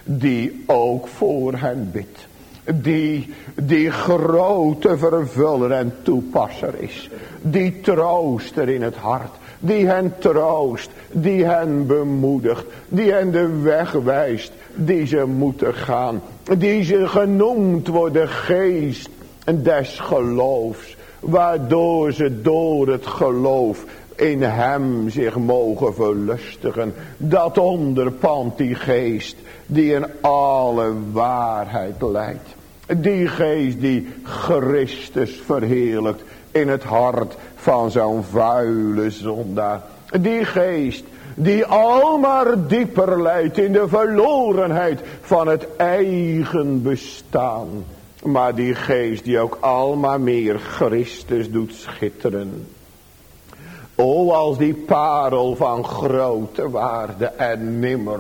die ook voor hen bidt. Die, die grote vervuller en toepasser is. Die trooster in het hart. Die hen troost. Die hen bemoedigt. Die hen de weg wijst. Die ze moeten gaan. Die ze genoemd worden geest des geloofs. Waardoor ze door het geloof in hem zich mogen verlustigen. Dat onderpand die geest die in alle waarheid leidt. Die geest die Christus verheerlijkt in het hart van zo'n vuile zondaar. Die geest die almaar dieper leidt in de verlorenheid van het eigen bestaan. Maar die geest die ook almaar meer Christus doet schitteren. O, als die parel van grote waarde en nimmer,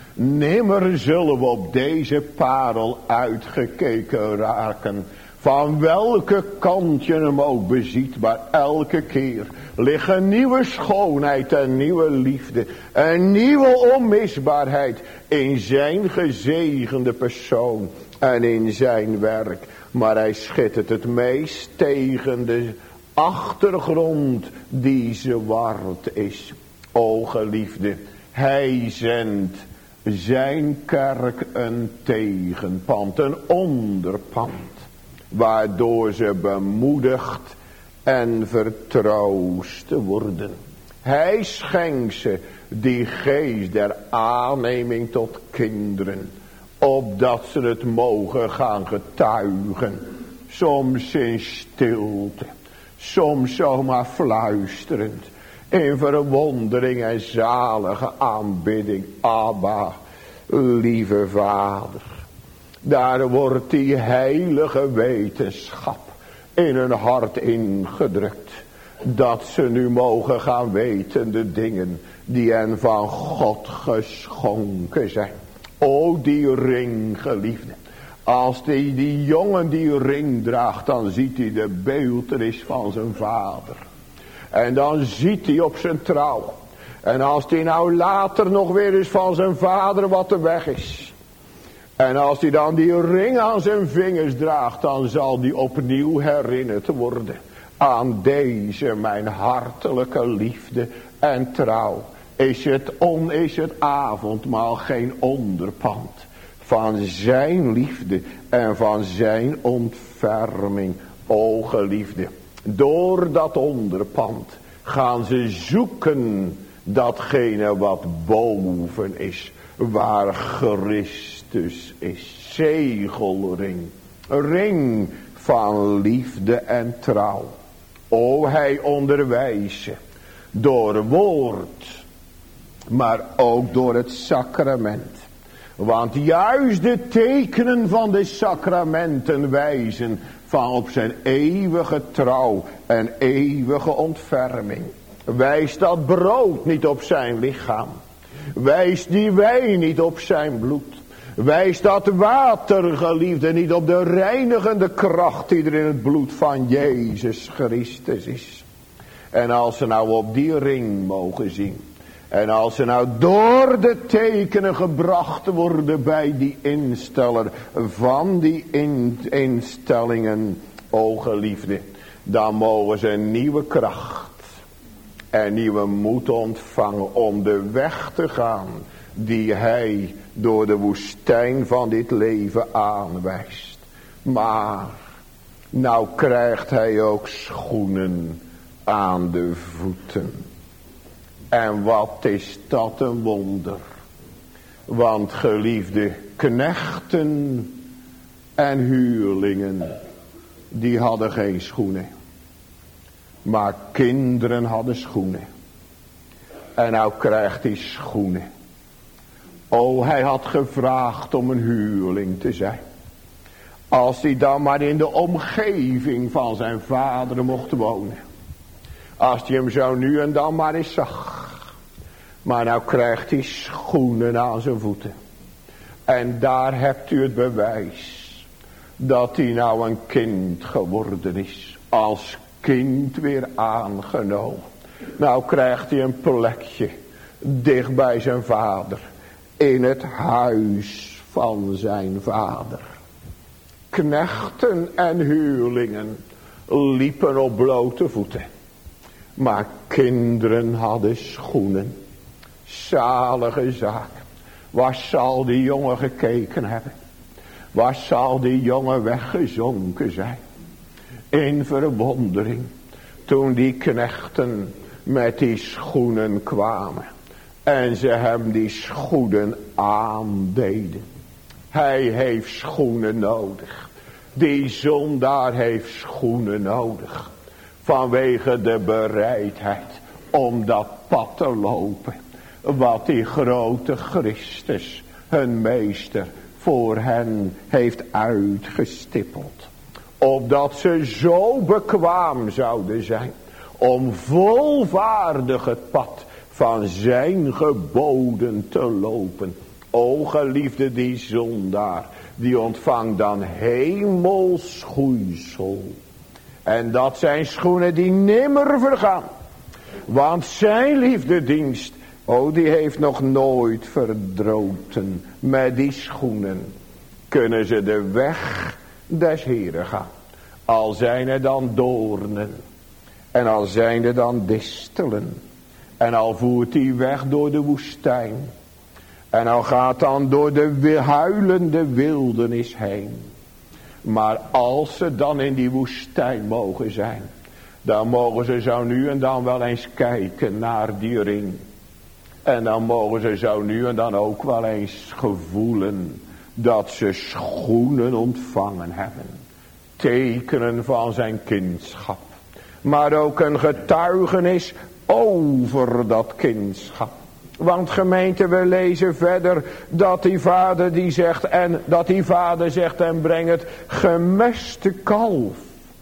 nimmer zullen we op deze parel uitgekeken raken. Van welke kant je hem ook beziet, maar elke keer ligt een nieuwe schoonheid, een nieuwe liefde, een nieuwe onmisbaarheid in zijn gezegende persoon en in zijn werk. Maar hij schittert het meest tegen de achtergrond die zwart is. O geliefde, hij zendt zijn kerk een tegenpand, een onderpand, waardoor ze bemoedigd en vertroost worden. Hij schenkt ze die geest der aanneming tot kinderen, opdat ze het mogen gaan getuigen. Soms in stilte, soms zomaar fluisterend, in verwondering en zalige aanbidding. Abba, lieve Vader. Daar wordt die heilige wetenschap in hun hart ingedrukt. Dat ze nu mogen gaan weten de dingen die hen van God geschonken zijn. O, die ring, geliefde. Als die, die jongen die ring draagt, dan ziet hij de beeltenis van zijn vader. En dan ziet hij op zijn trouw. En als hij nou later nog weer eens van zijn vader wat er weg is. En als hij dan die ring aan zijn vingers draagt, dan zal hij opnieuw herinnerd worden aan deze mijn hartelijke liefde en trouw. Is het, on, is het avondmaal geen onderpand van zijn liefde en van zijn ontferming, o geliefde. Door dat onderpand gaan ze zoeken datgene wat boven is, waar Christus is. Zegelring, ring van liefde en trouw. O, hij onderwijst ze door woord, maar ook door het sacrament. Want juist de tekenen van de sacramenten wijzen van op zijn eeuwige trouw en eeuwige ontferming. Wijst dat brood niet op zijn lichaam. Wijst die wijn niet op zijn bloed. Wijst dat water, geliefde, niet op de reinigende kracht die er in het bloed van Jezus Christus is. En als ze nou op die ring mogen zien. En als ze nou door de tekenen gebracht worden bij die insteller van die in, instellingen, o geliefde, dan mogen ze een nieuwe kracht en nieuwe moed ontvangen om de weg te gaan die hij door de woestijn van dit leven aanwijst. Maar nou krijgt hij ook schoenen aan de voeten. En wat is dat een wonder. Want geliefde knechten en huurlingen, die hadden geen schoenen. Maar kinderen hadden schoenen. En nou krijgt hij schoenen. O, hij had gevraagd om een huurling te zijn. Als hij dan maar in de omgeving van zijn vader mocht wonen. Als hij hem zo nu en dan maar eens zag. Maar nou krijgt hij schoenen aan zijn voeten. En daar hebt u het bewijs. Dat hij nou een kind geworden is. Als kind weer aangenomen. Nou krijgt hij een plekje. Dicht bij zijn vader. In het huis van zijn vader. Knechten en huurlingen liepen op blote voeten. Maar kinderen hadden schoenen. Zalige zaak. Waar zal die jongen gekeken hebben? Waar zal die jongen weggezonken zijn? In verwondering. Toen die knechten met die schoenen kwamen. En ze hem die schoenen aandeden. Hij heeft schoenen nodig. Die zondaar heeft schoenen nodig. Vanwege de bereidheid om dat pad te lopen. Wat die grote Christus, hun meester, voor hen heeft uitgestippeld. Opdat ze zo bekwaam zouden zijn om volvaardig het pad van zijn geboden te lopen. O geliefde, die zondaar, die ontvangt dan hemels schoeisel. En dat zijn schoenen die nimmer vergaan. Want zijn liefdedienst, o die heeft nog nooit verdroten. Met die schoenen kunnen ze de weg des Heren gaan. Al zijn er dan doornen. En al zijn er dan distelen. En al voert die weg door de woestijn. En al gaat dan door de huilende wildernis heen. Maar als ze dan in die woestijn mogen zijn, dan mogen ze zo nu en dan wel eens kijken naar die ring. En dan mogen ze zo nu en dan ook wel eens gevoelen dat ze schoenen ontvangen hebben. Tekenen van zijn kindschap. Maar ook een getuigenis over dat kindschap. Want gemeente, we lezen verder dat die vader die zegt en dat die vader zegt en breng het gemeste kalf.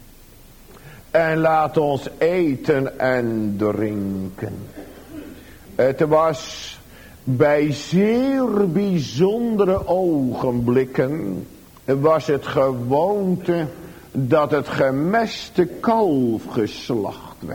En laat ons eten en drinken. Het was bij zeer bijzondere ogenblikken was het gewoonte dat het gemeste kalf geslacht werd.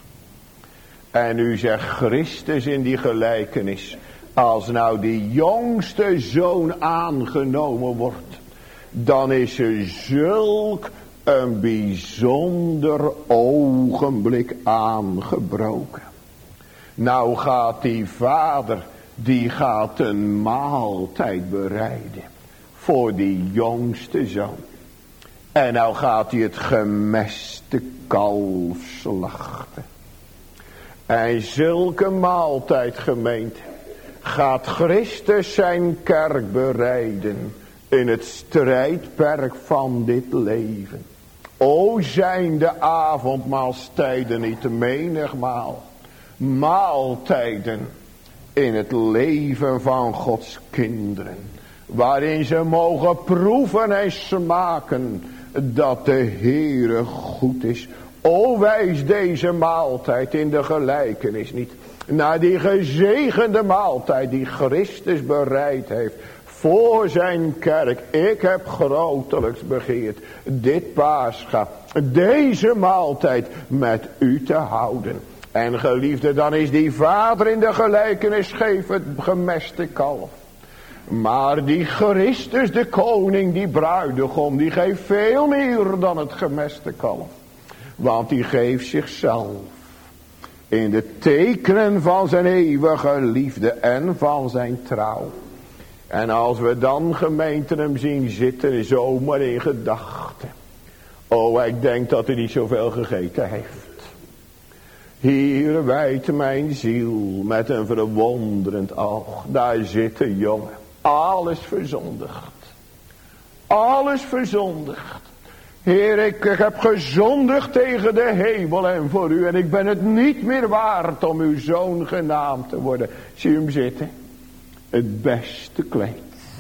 En u zegt Christus in die gelijkenis, als nou die jongste zoon aangenomen wordt, dan is er zulk een bijzonder ogenblik aangebroken. Nou gaat die vader, die gaat een maaltijd bereiden voor die jongste zoon. En nou gaat hij het gemeste kalf slachten. En zulke maaltijd, gemeente, gaat Christus zijn kerk bereiden in het strijdperk van dit leven. O, zijn de avondmaalstijden niet menigmaal maaltijden in het leven van Gods kinderen, waarin ze mogen proeven en smaken dat de Heere goed is. O, wijs deze maaltijd in de gelijkenis niet naar die gezegende maaltijd die Christus bereid heeft voor zijn kerk. Ik heb grotelijks begeerd dit Pascha, deze maaltijd met u te houden. En geliefde, dan is die vader in de gelijkenis geef het gemeste kalf. Maar die Christus, de koning, die bruidegom, die geeft veel meer dan het gemeste kalf. Want die geeft zichzelf in de tekenen van zijn eeuwige liefde en van zijn trouw. En als we dan gemeente hem zien zitten, zomaar in gedachten. Oh, ik denk dat hij niet zoveel gegeten heeft. Hier wijdt mijn ziel met een verwonderend oog. Daar zit een jongen. Alles verzondigd. Alles verzondigd. Heer, ik heb gezondigd tegen de hemel en voor u. En ik ben het niet meer waard om uw zoon genaamd te worden. Zie u hem zitten. Het beste kleed.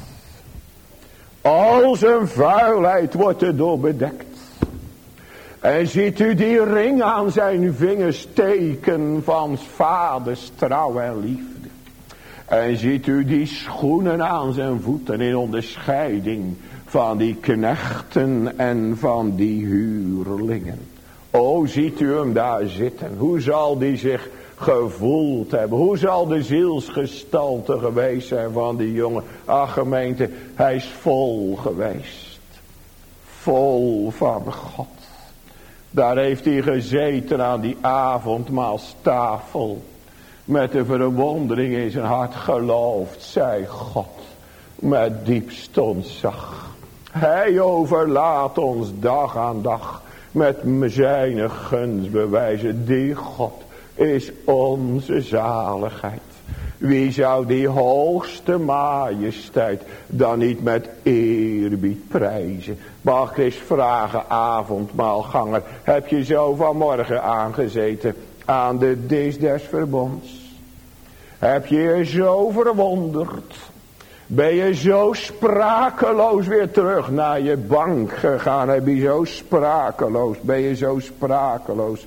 Al zijn vuilheid wordt erdoor bedekt. En ziet u die ring aan zijn vingers, teken van vaders trouw en liefde. En ziet u die schoenen aan zijn voeten in onderscheiding van die knechten en van die huurlingen. O, ziet u hem daar zitten. Hoe zal die zich gevoeld hebben? Hoe zal de zielsgestalte geweest zijn van die jongen? Ach, gemeente, hij is vol geweest. Vol van God. Daar heeft hij gezeten aan die avondmaalstafel. Met de verwondering in zijn hart geloofd, zei God. Met diepst ontzag. Hij overlaat ons dag aan dag met zijn gunstbewijzen. Die God is onze zaligheid. Wie zou die hoogste majesteit dan niet met eerbied prijzen? Mag ik eens vragen, avondmaalganger, heb je zo vanmorgen aangezeten aan de dis des verbonds? Heb je je zo verwonderd? Ben je zo sprakeloos weer terug naar je bank gegaan? Heb je zo sprakeloos, ben je zo sprakeloos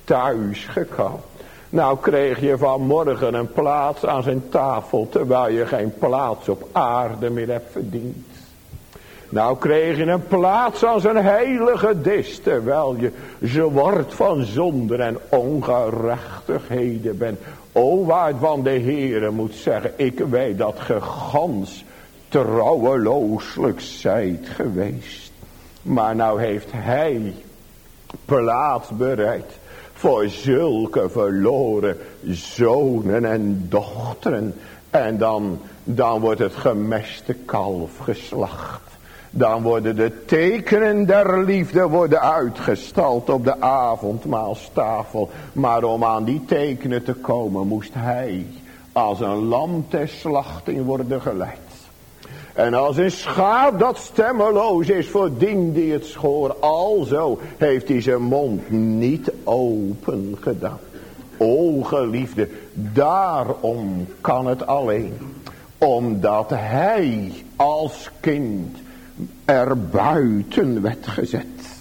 thuis gekomen. Nou kreeg je vanmorgen een plaats aan zijn tafel, terwijl je geen plaats op aarde meer hebt verdiend. Nou kreeg je een plaats aan zijn heilige dis, terwijl je zwart van zonden en ongerechtigheden bent. O, waarvan de Heere moet zeggen, ik weet dat ge gans trouwelooslijk zijt geweest. Maar nou heeft hij plaats bereid voor zulke verloren zonen en dochteren. En dan, dan wordt het gemeste kalf geslacht. Dan worden de tekenen der liefde worden uitgestald op de avondmaalstafel. Maar om aan die tekenen te komen moest hij als een lam ter slachting worden geleid. En als een schaap dat stemmeloos is voor dien die het schoor, alzo heeft hij zijn mond niet open gedaan. O geliefde, daarom kan het alleen. Omdat hij als kind er buiten werd gezet.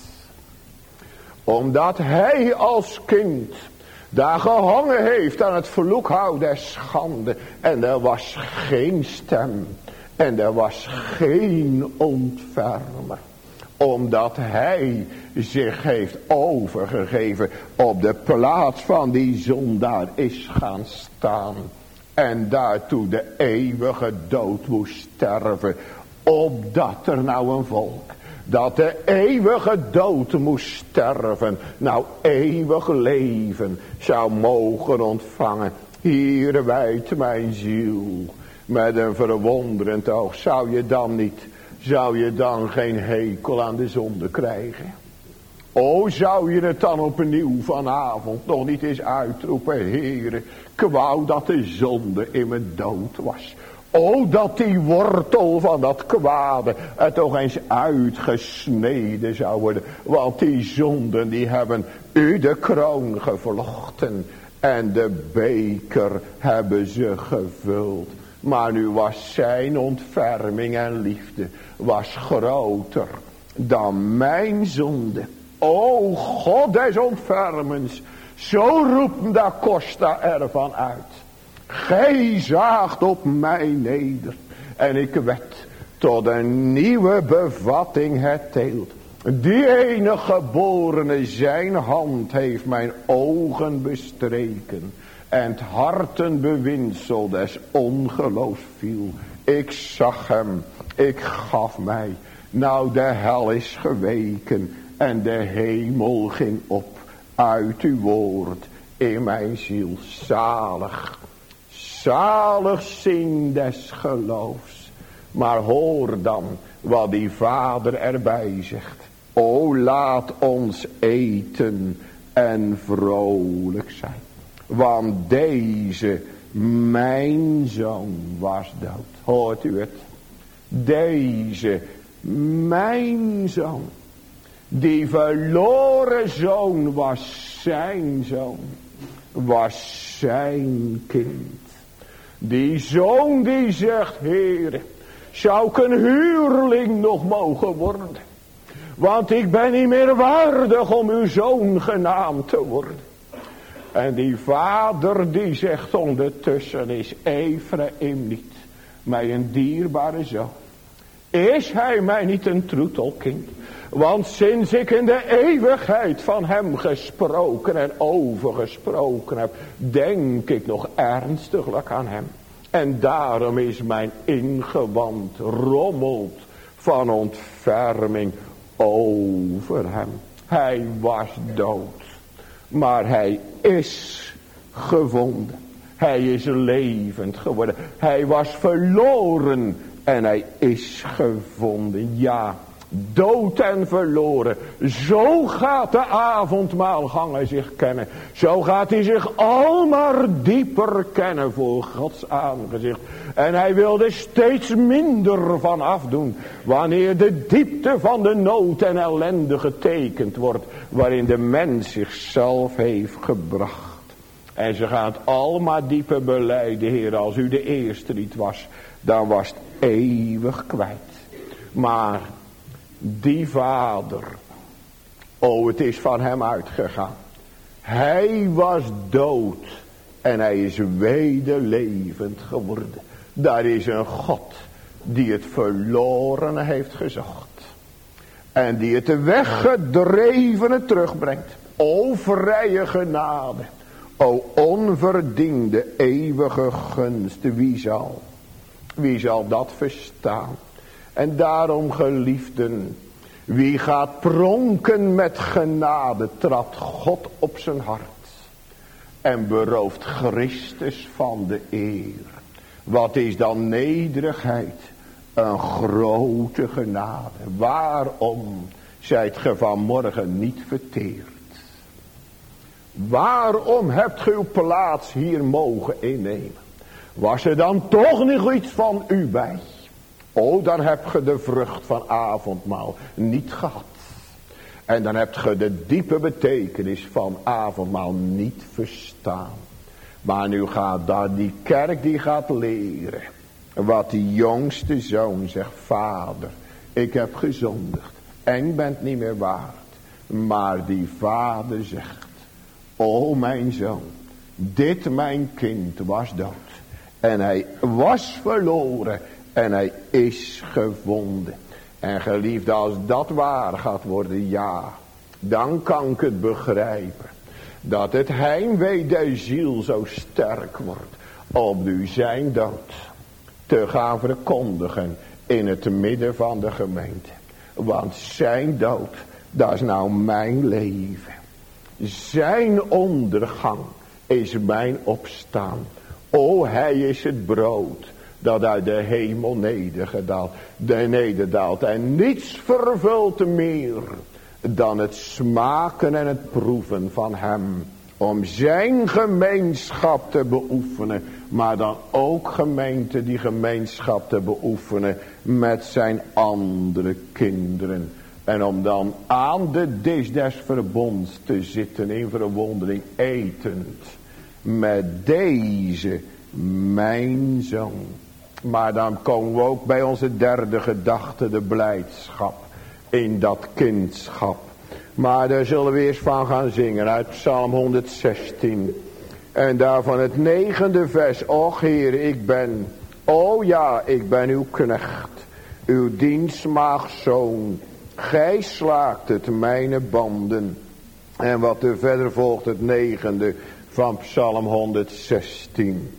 Omdat hij als kind daar gehangen heeft aan het vloekhout der schande. En er was geen stem. En er was geen ontfermer. Omdat hij zich heeft overgegeven op de plaats van die zondaar is gaan staan. En daartoe de eeuwige dood moest sterven. Opdat er nou een volk dat de eeuwige dood moest sterven, nou eeuwig leven zou mogen ontvangen. Hier wijdt mijn ziel met een verwonderend oog. Zou je dan niet, zou je dan geen hekel aan de zonde krijgen? O, zou je het dan opnieuw vanavond nog niet eens uitroepen, Heere, ik wou dat de zonde in mijn dood was. O, dat die wortel van dat kwade er toch eens uitgesneden zou worden. Want die zonden die hebben u de kroon gevlochten. En de beker hebben ze gevuld. Maar nu was zijn ontferming en liefde was groter dan mijn zonde. O God des ontfermens, zo roept da Costa ervan uit. Gij zaagt op mij neder en ik werd tot een nieuwe bevatting herteeld. Die ene geborene zijn hand heeft mijn ogen bestreken. En het hartenbewinsel des ongeloofs viel. Ik zag hem, ik gaf mij. Nou de hel is geweken en de hemel ging op uit uw woord in mijn ziel. Zalig, zalig zin des geloofs. Maar hoor dan wat die vader erbij zegt. O laat ons eten en vrolijk zijn. Want deze mijn zoon was dood. Hoort u het? Deze mijn zoon. Die verloren zoon was zijn zoon. Was zijn kind. Die zoon die zegt, Heere, zou ik een huurling nog mogen worden? Want ik ben niet meer waardig om uw zoon genaamd te worden. En die vader die zegt ondertussen, is Ephraim niet mij een dierbare zoon? Is hij mij niet een troetelkind? Want sinds ik in de eeuwigheid van hem gesproken en overgesproken heb, denk ik nog ernstiglijk aan hem. En daarom is mijn ingewand rommelt van ontferming over hem. Hij was dood. Maar hij is gevonden. Hij is levend geworden. Hij was verloren en hij is gevonden. Ja, dood en verloren. Zo gaat de avondmaalganger zich kennen. Zo gaat hij zich al maar dieper kennen voor Gods aangezicht. En hij wil er steeds minder van afdoen. Wanneer de diepte van de nood en ellende getekend wordt. Waarin de mens zichzelf heeft gebracht. En ze gaan het al maar dieper belijden, Heer. Als u de eerste niet was, dan was het eeuwig kwijt. Maar die vader, oh, het is van hem uitgegaan. Hij was dood en hij is weder levend geworden. Daar is een God die het verlorene heeft gezocht. En die het weggedrevene terugbrengt. O vrije genade. O onverdiende eeuwige gunst. Wie zal? Wie zal dat verstaan? En daarom geliefden. Wie gaat pronken met genade. Trapt God op zijn hart. En berooft Christus van de eer. Wat is dan nederigheid? Een grote genade. Waarom zijt ge vanmorgen niet verteerd? Waarom hebt ge uw plaats hier mogen innemen? Was er dan toch nog iets van u bij? O, dan hebt ge de vrucht van avondmaal niet gehad. En dan hebt ge de diepe betekenis van avondmaal niet verstaan. Maar nu gaat daar die kerk die gaat leren. Wat die jongste zoon zegt. Vader, ik heb gezondigd. En bent niet meer waard. Maar die vader zegt. O mijn zoon. Dit mijn kind was dood. En hij was verloren. En hij is gevonden. En geliefde, als dat waar gaat worden. Ja. Dan kan ik het begrijpen. Dat het heimwee der ziel zo sterk wordt. Om nu zijn dood te gaan verkondigen in het midden van de gemeente. Want zijn dood, dat is nou mijn leven. Zijn ondergang is mijn opstaan. O, hij is het brood dat uit de hemel nedergedaald, de nederdaalt. En niets vervult meer dan het smaken en het proeven van hem. Om zijn gemeenschap te beoefenen. Maar dan ook gemeente die gemeenschap te beoefenen met zijn andere kinderen. En om dan aan de dis des verbonds te zitten in verwondering etend. Met deze mijn zoon. Maar dan komen we ook bij onze derde gedachte, de blijdschap. In dat kindschap. Maar daar zullen we eerst van gaan zingen uit Psalm honderdzestien. En daarvan het negende vers. Och Heer, ik ben, o ja, ik ben uw knecht. Uw dienstmaagd zoon. Gij slaakt het mijn banden. En wat er verder volgt, het negende van Psalm honderdzestien.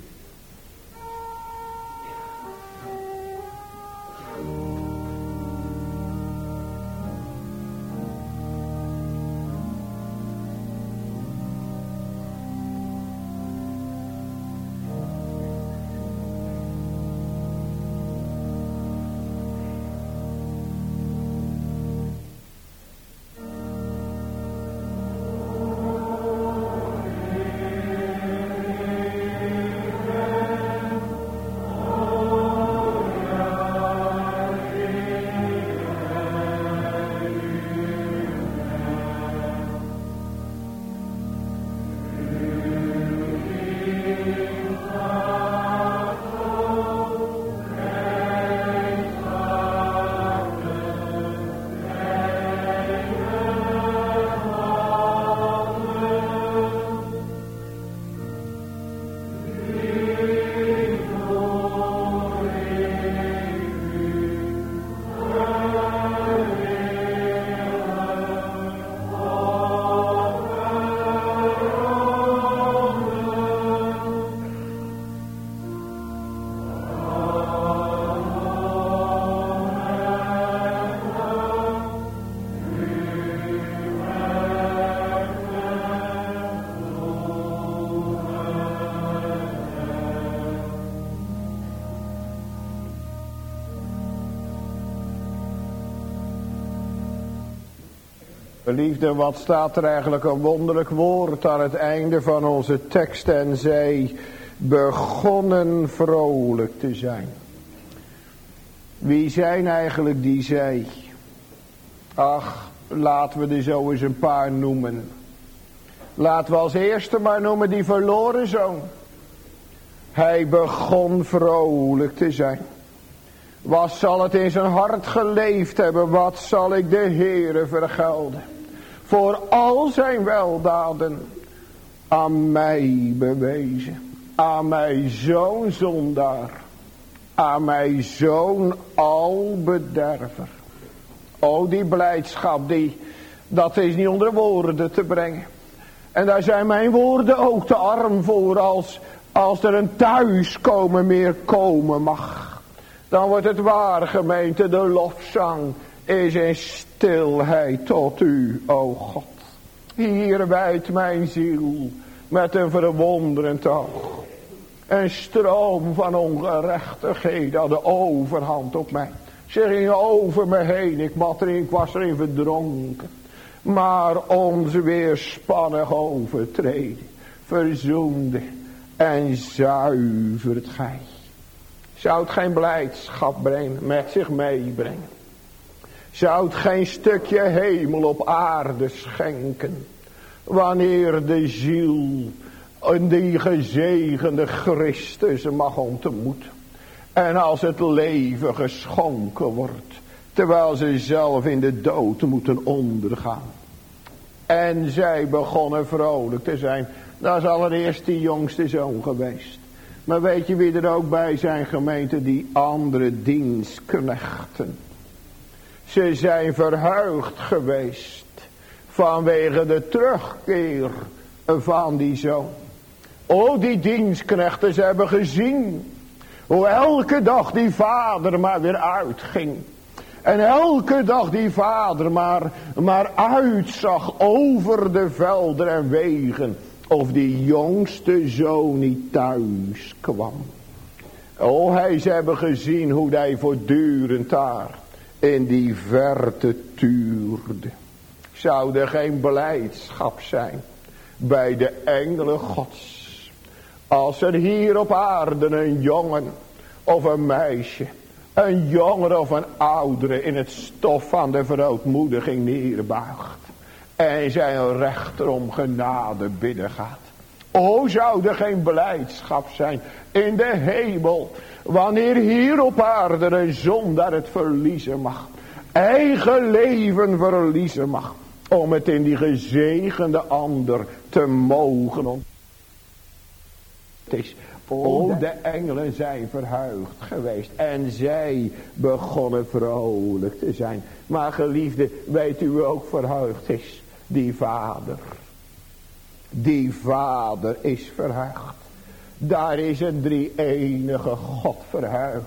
Liefde, wat staat er eigenlijk een wonderlijk woord aan het einde van onze tekst. En zij begonnen vrolijk te zijn. Wie zijn eigenlijk die zij? Ach, laten we er zo eens een paar noemen. Laten we als eerste maar noemen die verloren zoon. Hij begon vrolijk te zijn. Wat zal het in zijn hart geleefd hebben? Wat zal ik de Heere vergelden? Voor al zijn weldaden. aan mij bewezen. Aan mij zo'n zondaar. Aan mij zo'n albederver. O, die blijdschap, die, dat is niet onder woorden te brengen. En daar zijn mijn woorden ook te arm voor, als, als er een thuiskomen meer komen mag. Dan wordt het waar, gemeente, de lofzang is in stilheid tot u, o God. Hier wijdt mijn ziel met een verwonderend oog. Een stroom van ongerechtigheid had de overhand op mij. Ze gingen over me heen, ik, erin, ik was erin verdronken. Maar ons weerspannig overtreden, verzoende en zuivert gij. Zou het geen blijdschap brengen, met zich meebrengen? Zou het geen stukje hemel op aarde schenken, wanneer de ziel die gezegende Christus mag ontmoeten? En als het leven geschonken wordt, terwijl ze zelf in de dood moeten ondergaan. En zij begonnen vrolijk te zijn. Dat is allereerst die jongste zoon geweest. Maar weet je wie er ook bij zijn, gemeente? Die andere dienstknechten. Ze zijn verheugd geweest vanwege de terugkeer van die zoon. O, die dienstknechten, ze hebben gezien hoe elke dag die vader maar weer uitging. En elke dag die vader maar, maar uitzag over de velden en wegen, of die jongste zoon niet thuis kwam. O, hij, ze hebben gezien hoe hij voortdurend daar in die verte tuurde. Zou er geen blijdschap zijn bij de engelen Gods, als er hier op aarde een jongen of een meisje, een jongere of een oudere in het stof van de verootmoediging neerbuigt en zijn rechter om genade bidden gaat. O, zou er geen blijdschap zijn in de hemel, wanneer hier op aarde een zondaar het verliezen mag, eigen leven verliezen mag, om het in die gezegende ander te mogen ontvangen. Het is, o, de engelen zijn verheugd geweest en zij begonnen vrolijk te zijn. Maar geliefde, weet u ook verheugd is? Die vader. Die vader is verheugd. Daar is een drie-enige God verheugd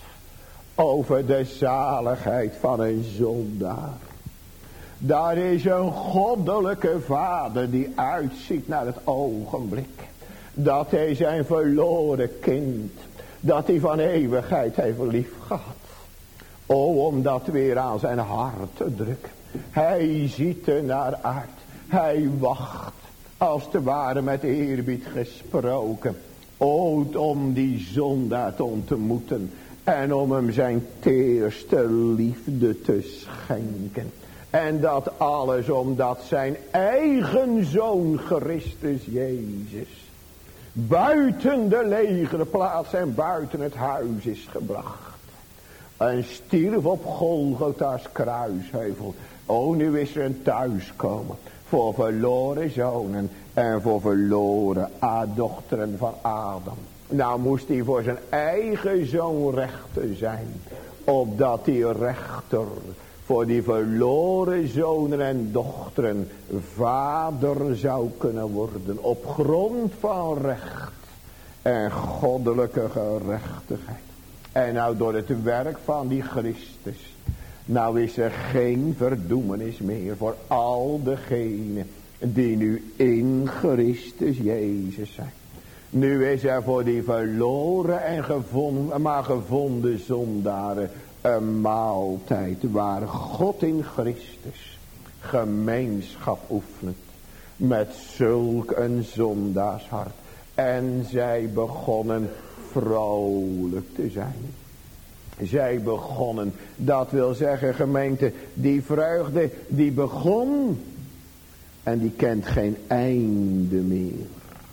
over de zaligheid van een zondaar. Daar is een goddelijke vader die uitziet naar het ogenblik dat hij zijn verloren kind, dat hij van eeuwigheid heeft lief gehad. O, om dat weer aan zijn hart te drukken. Hij ziet er naar uit. Hij wacht, als het ware met eerbied gesproken. O, om die zondaar te ontmoeten en om hem zijn teerste liefde te schenken. En dat alles omdat zijn eigen zoon Christus Jezus buiten de legerplaats en buiten het huis is gebracht. En stierf op Golgotha's kruisheuvel. O, nu is er een thuiskomen voor verloren zonen en voor verloren dochteren van Adam. Nou moest hij voor zijn eigen zoon rechter zijn, opdat die rechter voor die verloren zonen en dochteren vader zou kunnen worden op grond van recht en goddelijke gerechtigheid. En nou door het werk van die Christus, nou is er geen verdoemenis meer voor al degenen die nu in Christus Jezus zijn. Nu is er voor die verloren en gevonden, maar gevonden zondaren een maaltijd waar God in Christus gemeenschap oefent met zulk een zondaarshart. En zij begonnen vrolijk te zijn. Zij begonnen, dat wil zeggen gemeente, die vreugde die begon en die kent geen einde meer.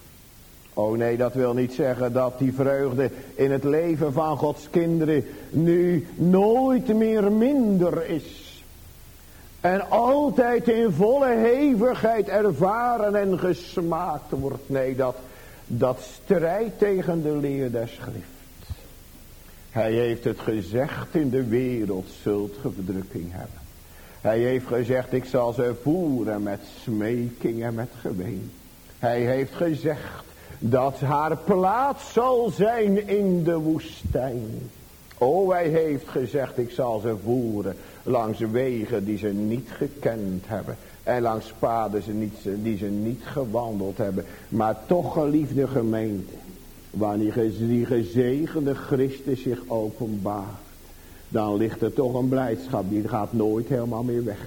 Oh nee, dat wil niet zeggen dat die vreugde in het leven van Gods kinderen nu nooit meer minder is. En altijd in volle hevigheid ervaren en gesmaakt wordt. Nee, dat, dat strijdt tegen de leer der schrift. Hij heeft het gezegd, in de wereld zult ge verdrukking hebben. Hij heeft gezegd, ik zal ze voeren met smeking en met geween. Hij heeft gezegd dat haar plaats zal zijn in de woestijn. O, hij heeft gezegd, ik zal ze voeren langs wegen die ze niet gekend hebben. En langs paden ze niet, die ze niet gewandeld hebben. Maar toch, geliefde gemeente, wanneer die gezegende Christus zich openbaart, dan ligt er toch een blijdschap, die gaat nooit helemaal meer weg.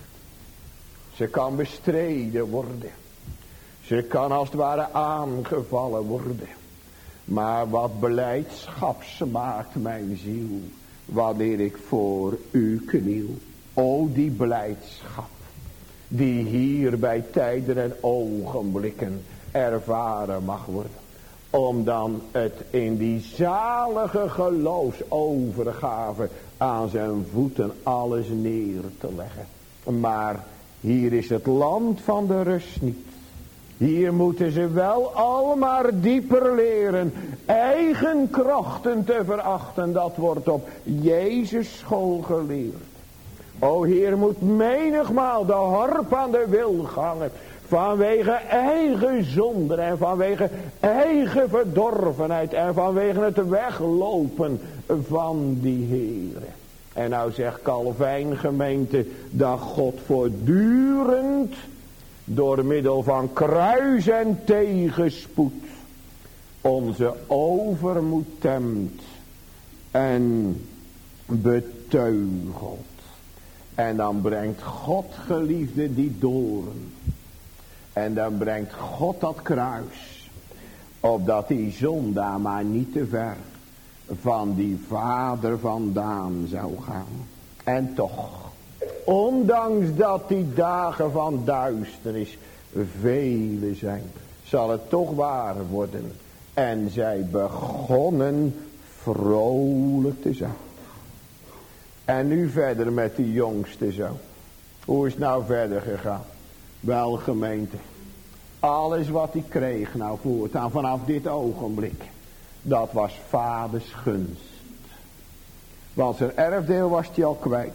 Ze kan bestreden worden. Ze kan als het ware aangevallen worden. Maar wat blijdschap smaakt mijn ziel, wanneer ik voor u kniel. O, die blijdschap, die hier bij tijden en ogenblikken ervaren mag worden. Om dan het in die zalige geloofsovergave aan zijn voeten alles neer te leggen. Maar hier is het land van de rust niet. Hier moeten ze wel al maar dieper leren eigen krachten te verachten. Dat wordt op Jezus school geleerd. O, hier moet menigmaal de harp aan de wil hangen. Vanwege eigen zonde en vanwege eigen verdorvenheid en vanwege het weglopen van die Heere. En nou zegt Calvijn gemeente dat God voortdurend door middel van kruis en tegenspoed onze overmoed temt en beteugelt. En dan brengt God, geliefde, die doorn. En dan brengt God dat kruis, opdat die zondaar maar niet te ver van die vader vandaan zou gaan. En toch, ondanks dat die dagen van duisternis vele zijn, zal het toch waar worden. En zij begonnen vrolijk te zijn. En nu verder met die jongste zoon. Hoe is het nou verder gegaan? Wel, gemeente, alles wat hij kreeg nou voortaan vanaf dit ogenblik, dat was vaders gunst. Want zijn erfdeel was hij al kwijt.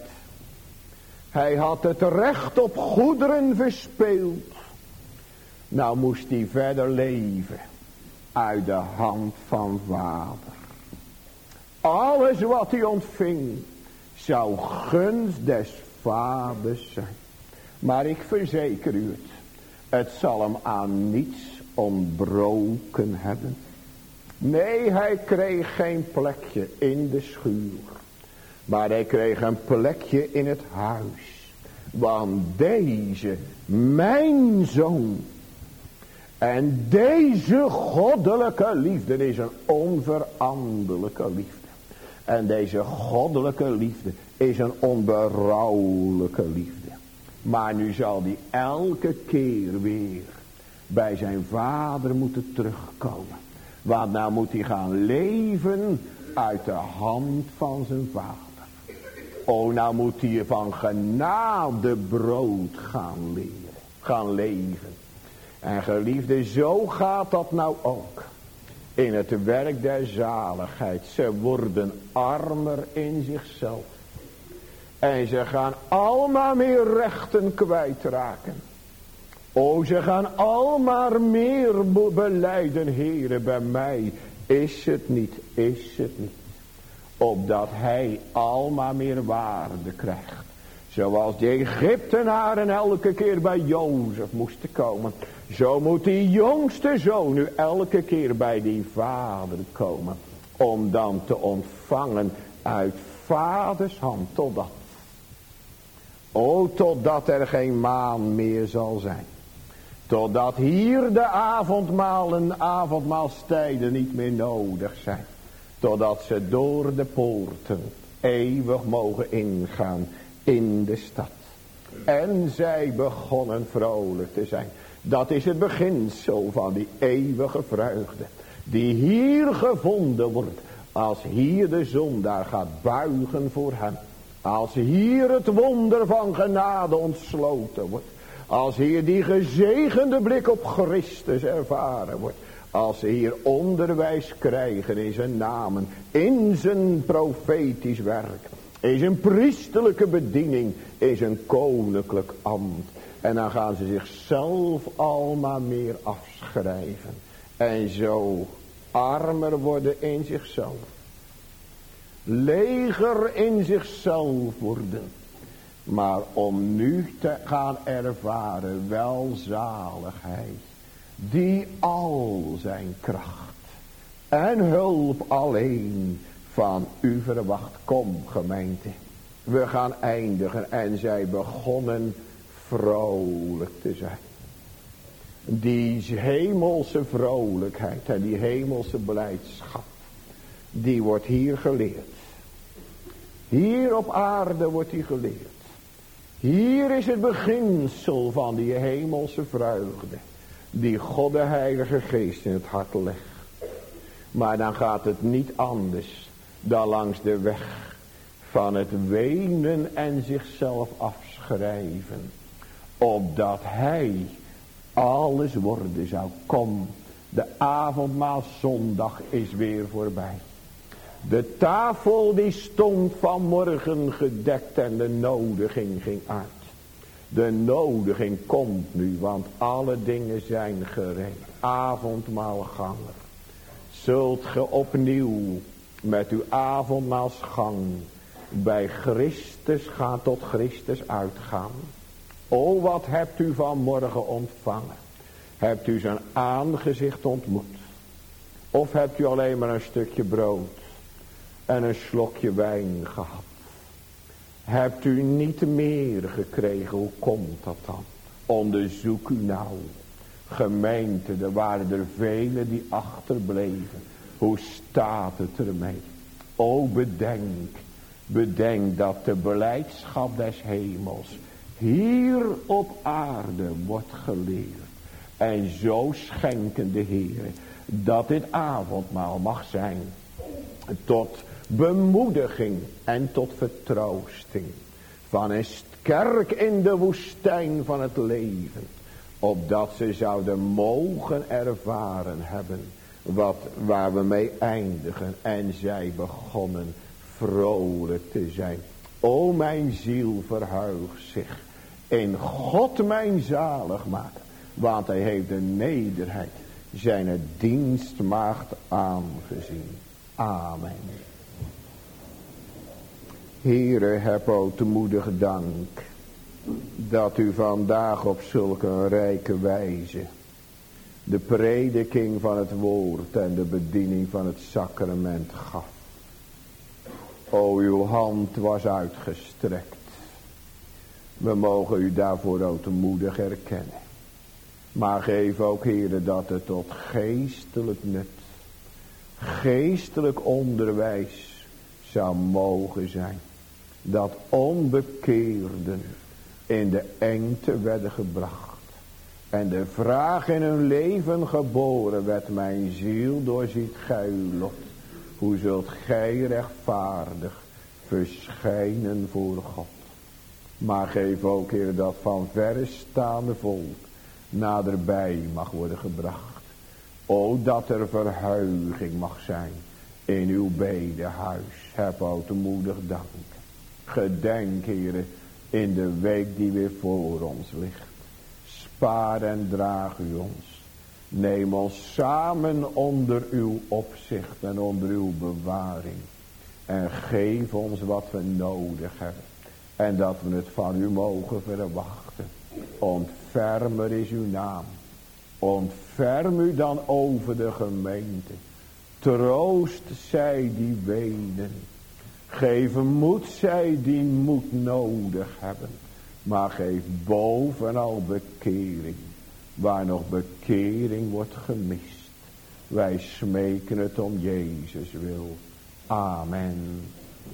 Hij had het recht op goederen verspeeld. Nou moest hij verder leven uit de hand van vader. Alles wat hij ontving zou gunst des vaders zijn. Maar ik verzeker u het, het zal hem aan niets ontbroken hebben. Nee, hij kreeg geen plekje in de schuur, maar hij kreeg een plekje in het huis. Want deze, mijn zoon, en deze goddelijke liefde is een onveranderlijke liefde. En deze goddelijke liefde is een onberouwelijke liefde. Maar nu zal hij elke keer weer bij zijn vader moeten terugkomen. Want nou moet hij gaan leven uit de hand van zijn vader. O, nou moet hij van genade brood gaan leren, gaan leven. En geliefde, zo gaat dat nou ook in het werk der zaligheid. Ze worden armer in zichzelf. En ze gaan allemaal meer rechten kwijtraken. O, ze gaan allemaal meer belijden, Heere, bij mij is het niet, is het niet. Opdat hij allemaal meer waarde krijgt. Zoals de Egyptenaren elke keer bij Jozef moesten komen. Zo moet die jongste zoon nu elke keer bij die vader komen. Om dan te ontvangen uit vaders hand, totdat. O, totdat er geen maan meer zal zijn. Totdat hier de avondmalen, avondmaalstijden niet meer nodig zijn. Totdat ze door de poorten eeuwig mogen ingaan in de stad. En zij begonnen vrolijk te zijn. Dat is het beginsel van die eeuwige vreugde. Die hier gevonden wordt. Als hier de zondaar gaat buigen voor hem. Als hier het wonder van genade ontsloten wordt. Als hier die gezegende blik op Christus ervaren wordt. Als ze hier onderwijs krijgen in zijn namen. In zijn profetisch werk. In zijn priesterlijke bediening. In zijn koninklijk ambt. En dan gaan ze zichzelf allemaal meer afschrijven. En zo armer worden in zichzelf. Leger in zichzelf worden. Maar om nu te gaan ervaren welzaligheid. Die al zijn kracht en hulp alleen van u verwacht. Kom gemeente. We gaan eindigen en zij begonnen vrolijk te zijn. Die hemelse vrolijkheid en die hemelse blijdschap. Die wordt hier geleerd. Hier op aarde wordt die geleerd. Hier is het beginsel van die hemelse vreugde. Die God de Heilige Geest in het hart legt. Maar dan gaat het niet anders dan langs de weg van het wenen en zichzelf afschrijven. Opdat hij alles worden zou. Kom, de avondmaalzondag is weer voorbij. De tafel die stond vanmorgen gedekt en de nodiging ging uit. De nodiging komt nu, want alle dingen zijn gereed. Avondmaalganger. Zult ge opnieuw met uw avondmaalsgang bij Christus gaan tot Christus uitgaan. O, wat hebt u vanmorgen ontvangen? Hebt u zijn aangezicht ontmoet? Of hebt u alleen maar een stukje brood en een slokje wijn gehad? Hebt u niet meer gekregen? Hoe komt dat dan? Onderzoek u nou. Gemeente, er waren er velen die achterbleven. Hoe staat het ermee? O, bedenk. Bedenk dat de blijdschap des hemels hier op aarde wordt geleerd. En zo schenken de Heer dat dit avondmaal mag zijn tot bemoediging en tot vertroosting van een kerk in de woestijn van het leven. Opdat ze zouden mogen ervaren hebben wat, waar we mee eindigen. En zij begonnen vrolijk te zijn. O, mijn ziel verheugt zich in God mijn zaligmaker. Want hij heeft de nederheid zijn dienstmaagd aangezien. Amen. Heere, heb o temoedig dank dat u vandaag op zulke een rijke wijze de prediking van het woord en de bediening van het sacrament gaf. O, uw hand was uitgestrekt. We mogen u daarvoor o temoedig erkennen. Maar geef ook, Heere, dat het tot geestelijk nut, geestelijk onderwijs zou mogen zijn. Dat onbekeerden in de engte werden gebracht. En de vraag in hun leven geboren werd: mijn ziel doorziet gij uw lot. Hoe zult gij rechtvaardig verschijnen voor God? Maar geef ook, Heer, dat van verre staande volk naderbij mag worden gebracht. O, dat er verheuging mag zijn in uw bedehuis. Heb o temoedig dank. Gedenk, Heer, in de week die weer voor ons ligt. Spaar en draag u ons. Neem ons samen onder uw opzicht en onder uw bewaring. En geef ons wat we nodig hebben. En dat we het van u mogen verwachten. Ontfermer is uw naam. Ontferm u dan over de gemeente. Troost zij die wenen. Geef moed zij die moed nodig hebben. Maar geef bovenal bekering. Waar nog bekering wordt gemist. Wij smeken het om Jezus wil. Amen.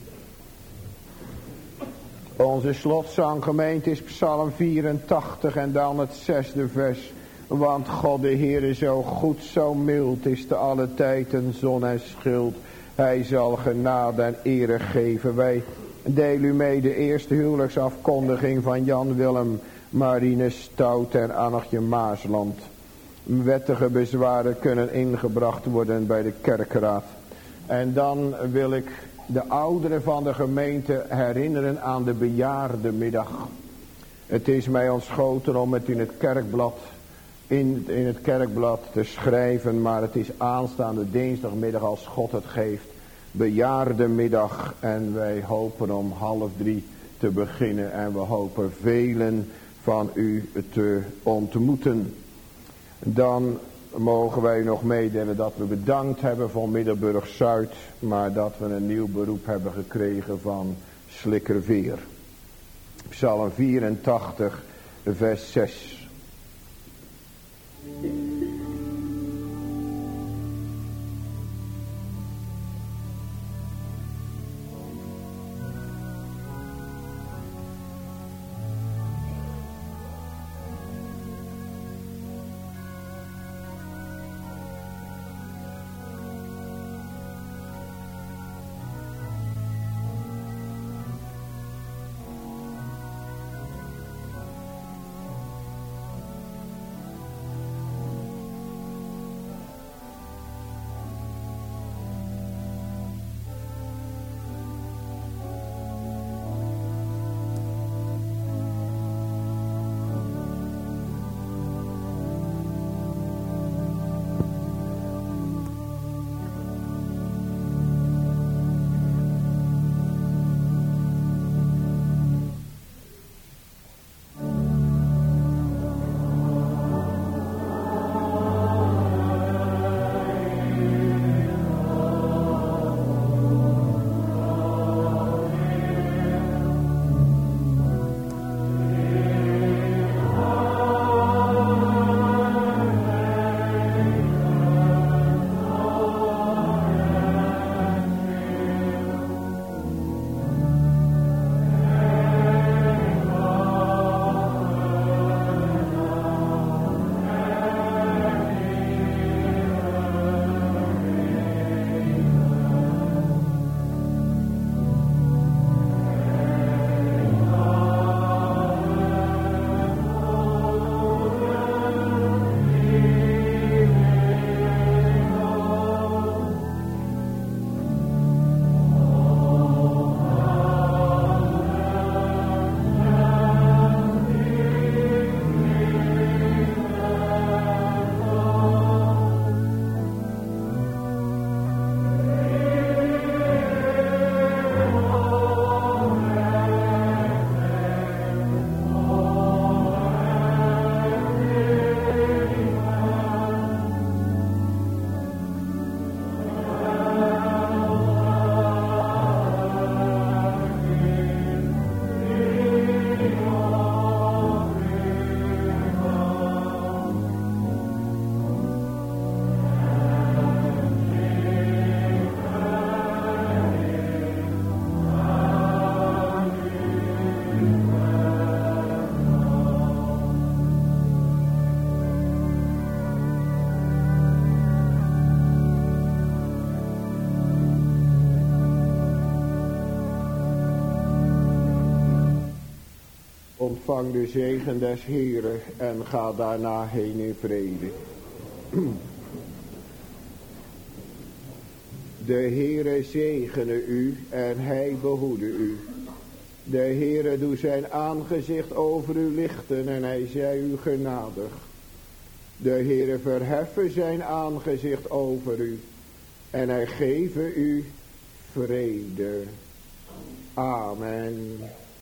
Onze slotzang, gemeente, is Psalm vierentachtig en dan het zesde vers. Want God de Heer is zo goed, zo mild, is te alle tijd een zon en schild. Hij zal genade en ere geven. Wij Deel u mee de eerste huwelijksafkondiging van Jan Willem Marinus Stout en Annetje Maasland. Wettige bezwaren kunnen ingebracht worden bij de kerkraad. En dan wil ik de ouderen van de gemeente herinneren aan de bejaardenmiddag. Het is mij ontschoten om het in het kerkblad, in, in het kerkblad te schrijven, maar het is aanstaande dinsdagmiddag als God het geeft. Bejaardenmiddag en wij hopen om half drie te beginnen en we hopen velen van u te ontmoeten. Dan mogen wij nog meedelen dat we bedankt hebben voor Middelburg Zuid, maar dat we een nieuw beroep hebben gekregen van Slikkerveer. Psalm vierentachtig, vers zes. Ontvang de zegen des Heeren en ga daarna heen in vrede. De Heere zegene u en hij behoede u. De Heere doet zijn aangezicht over u lichten en hij zij u genadig. De Heere verheffen zijn aangezicht over u en hij geven u vrede. Amen.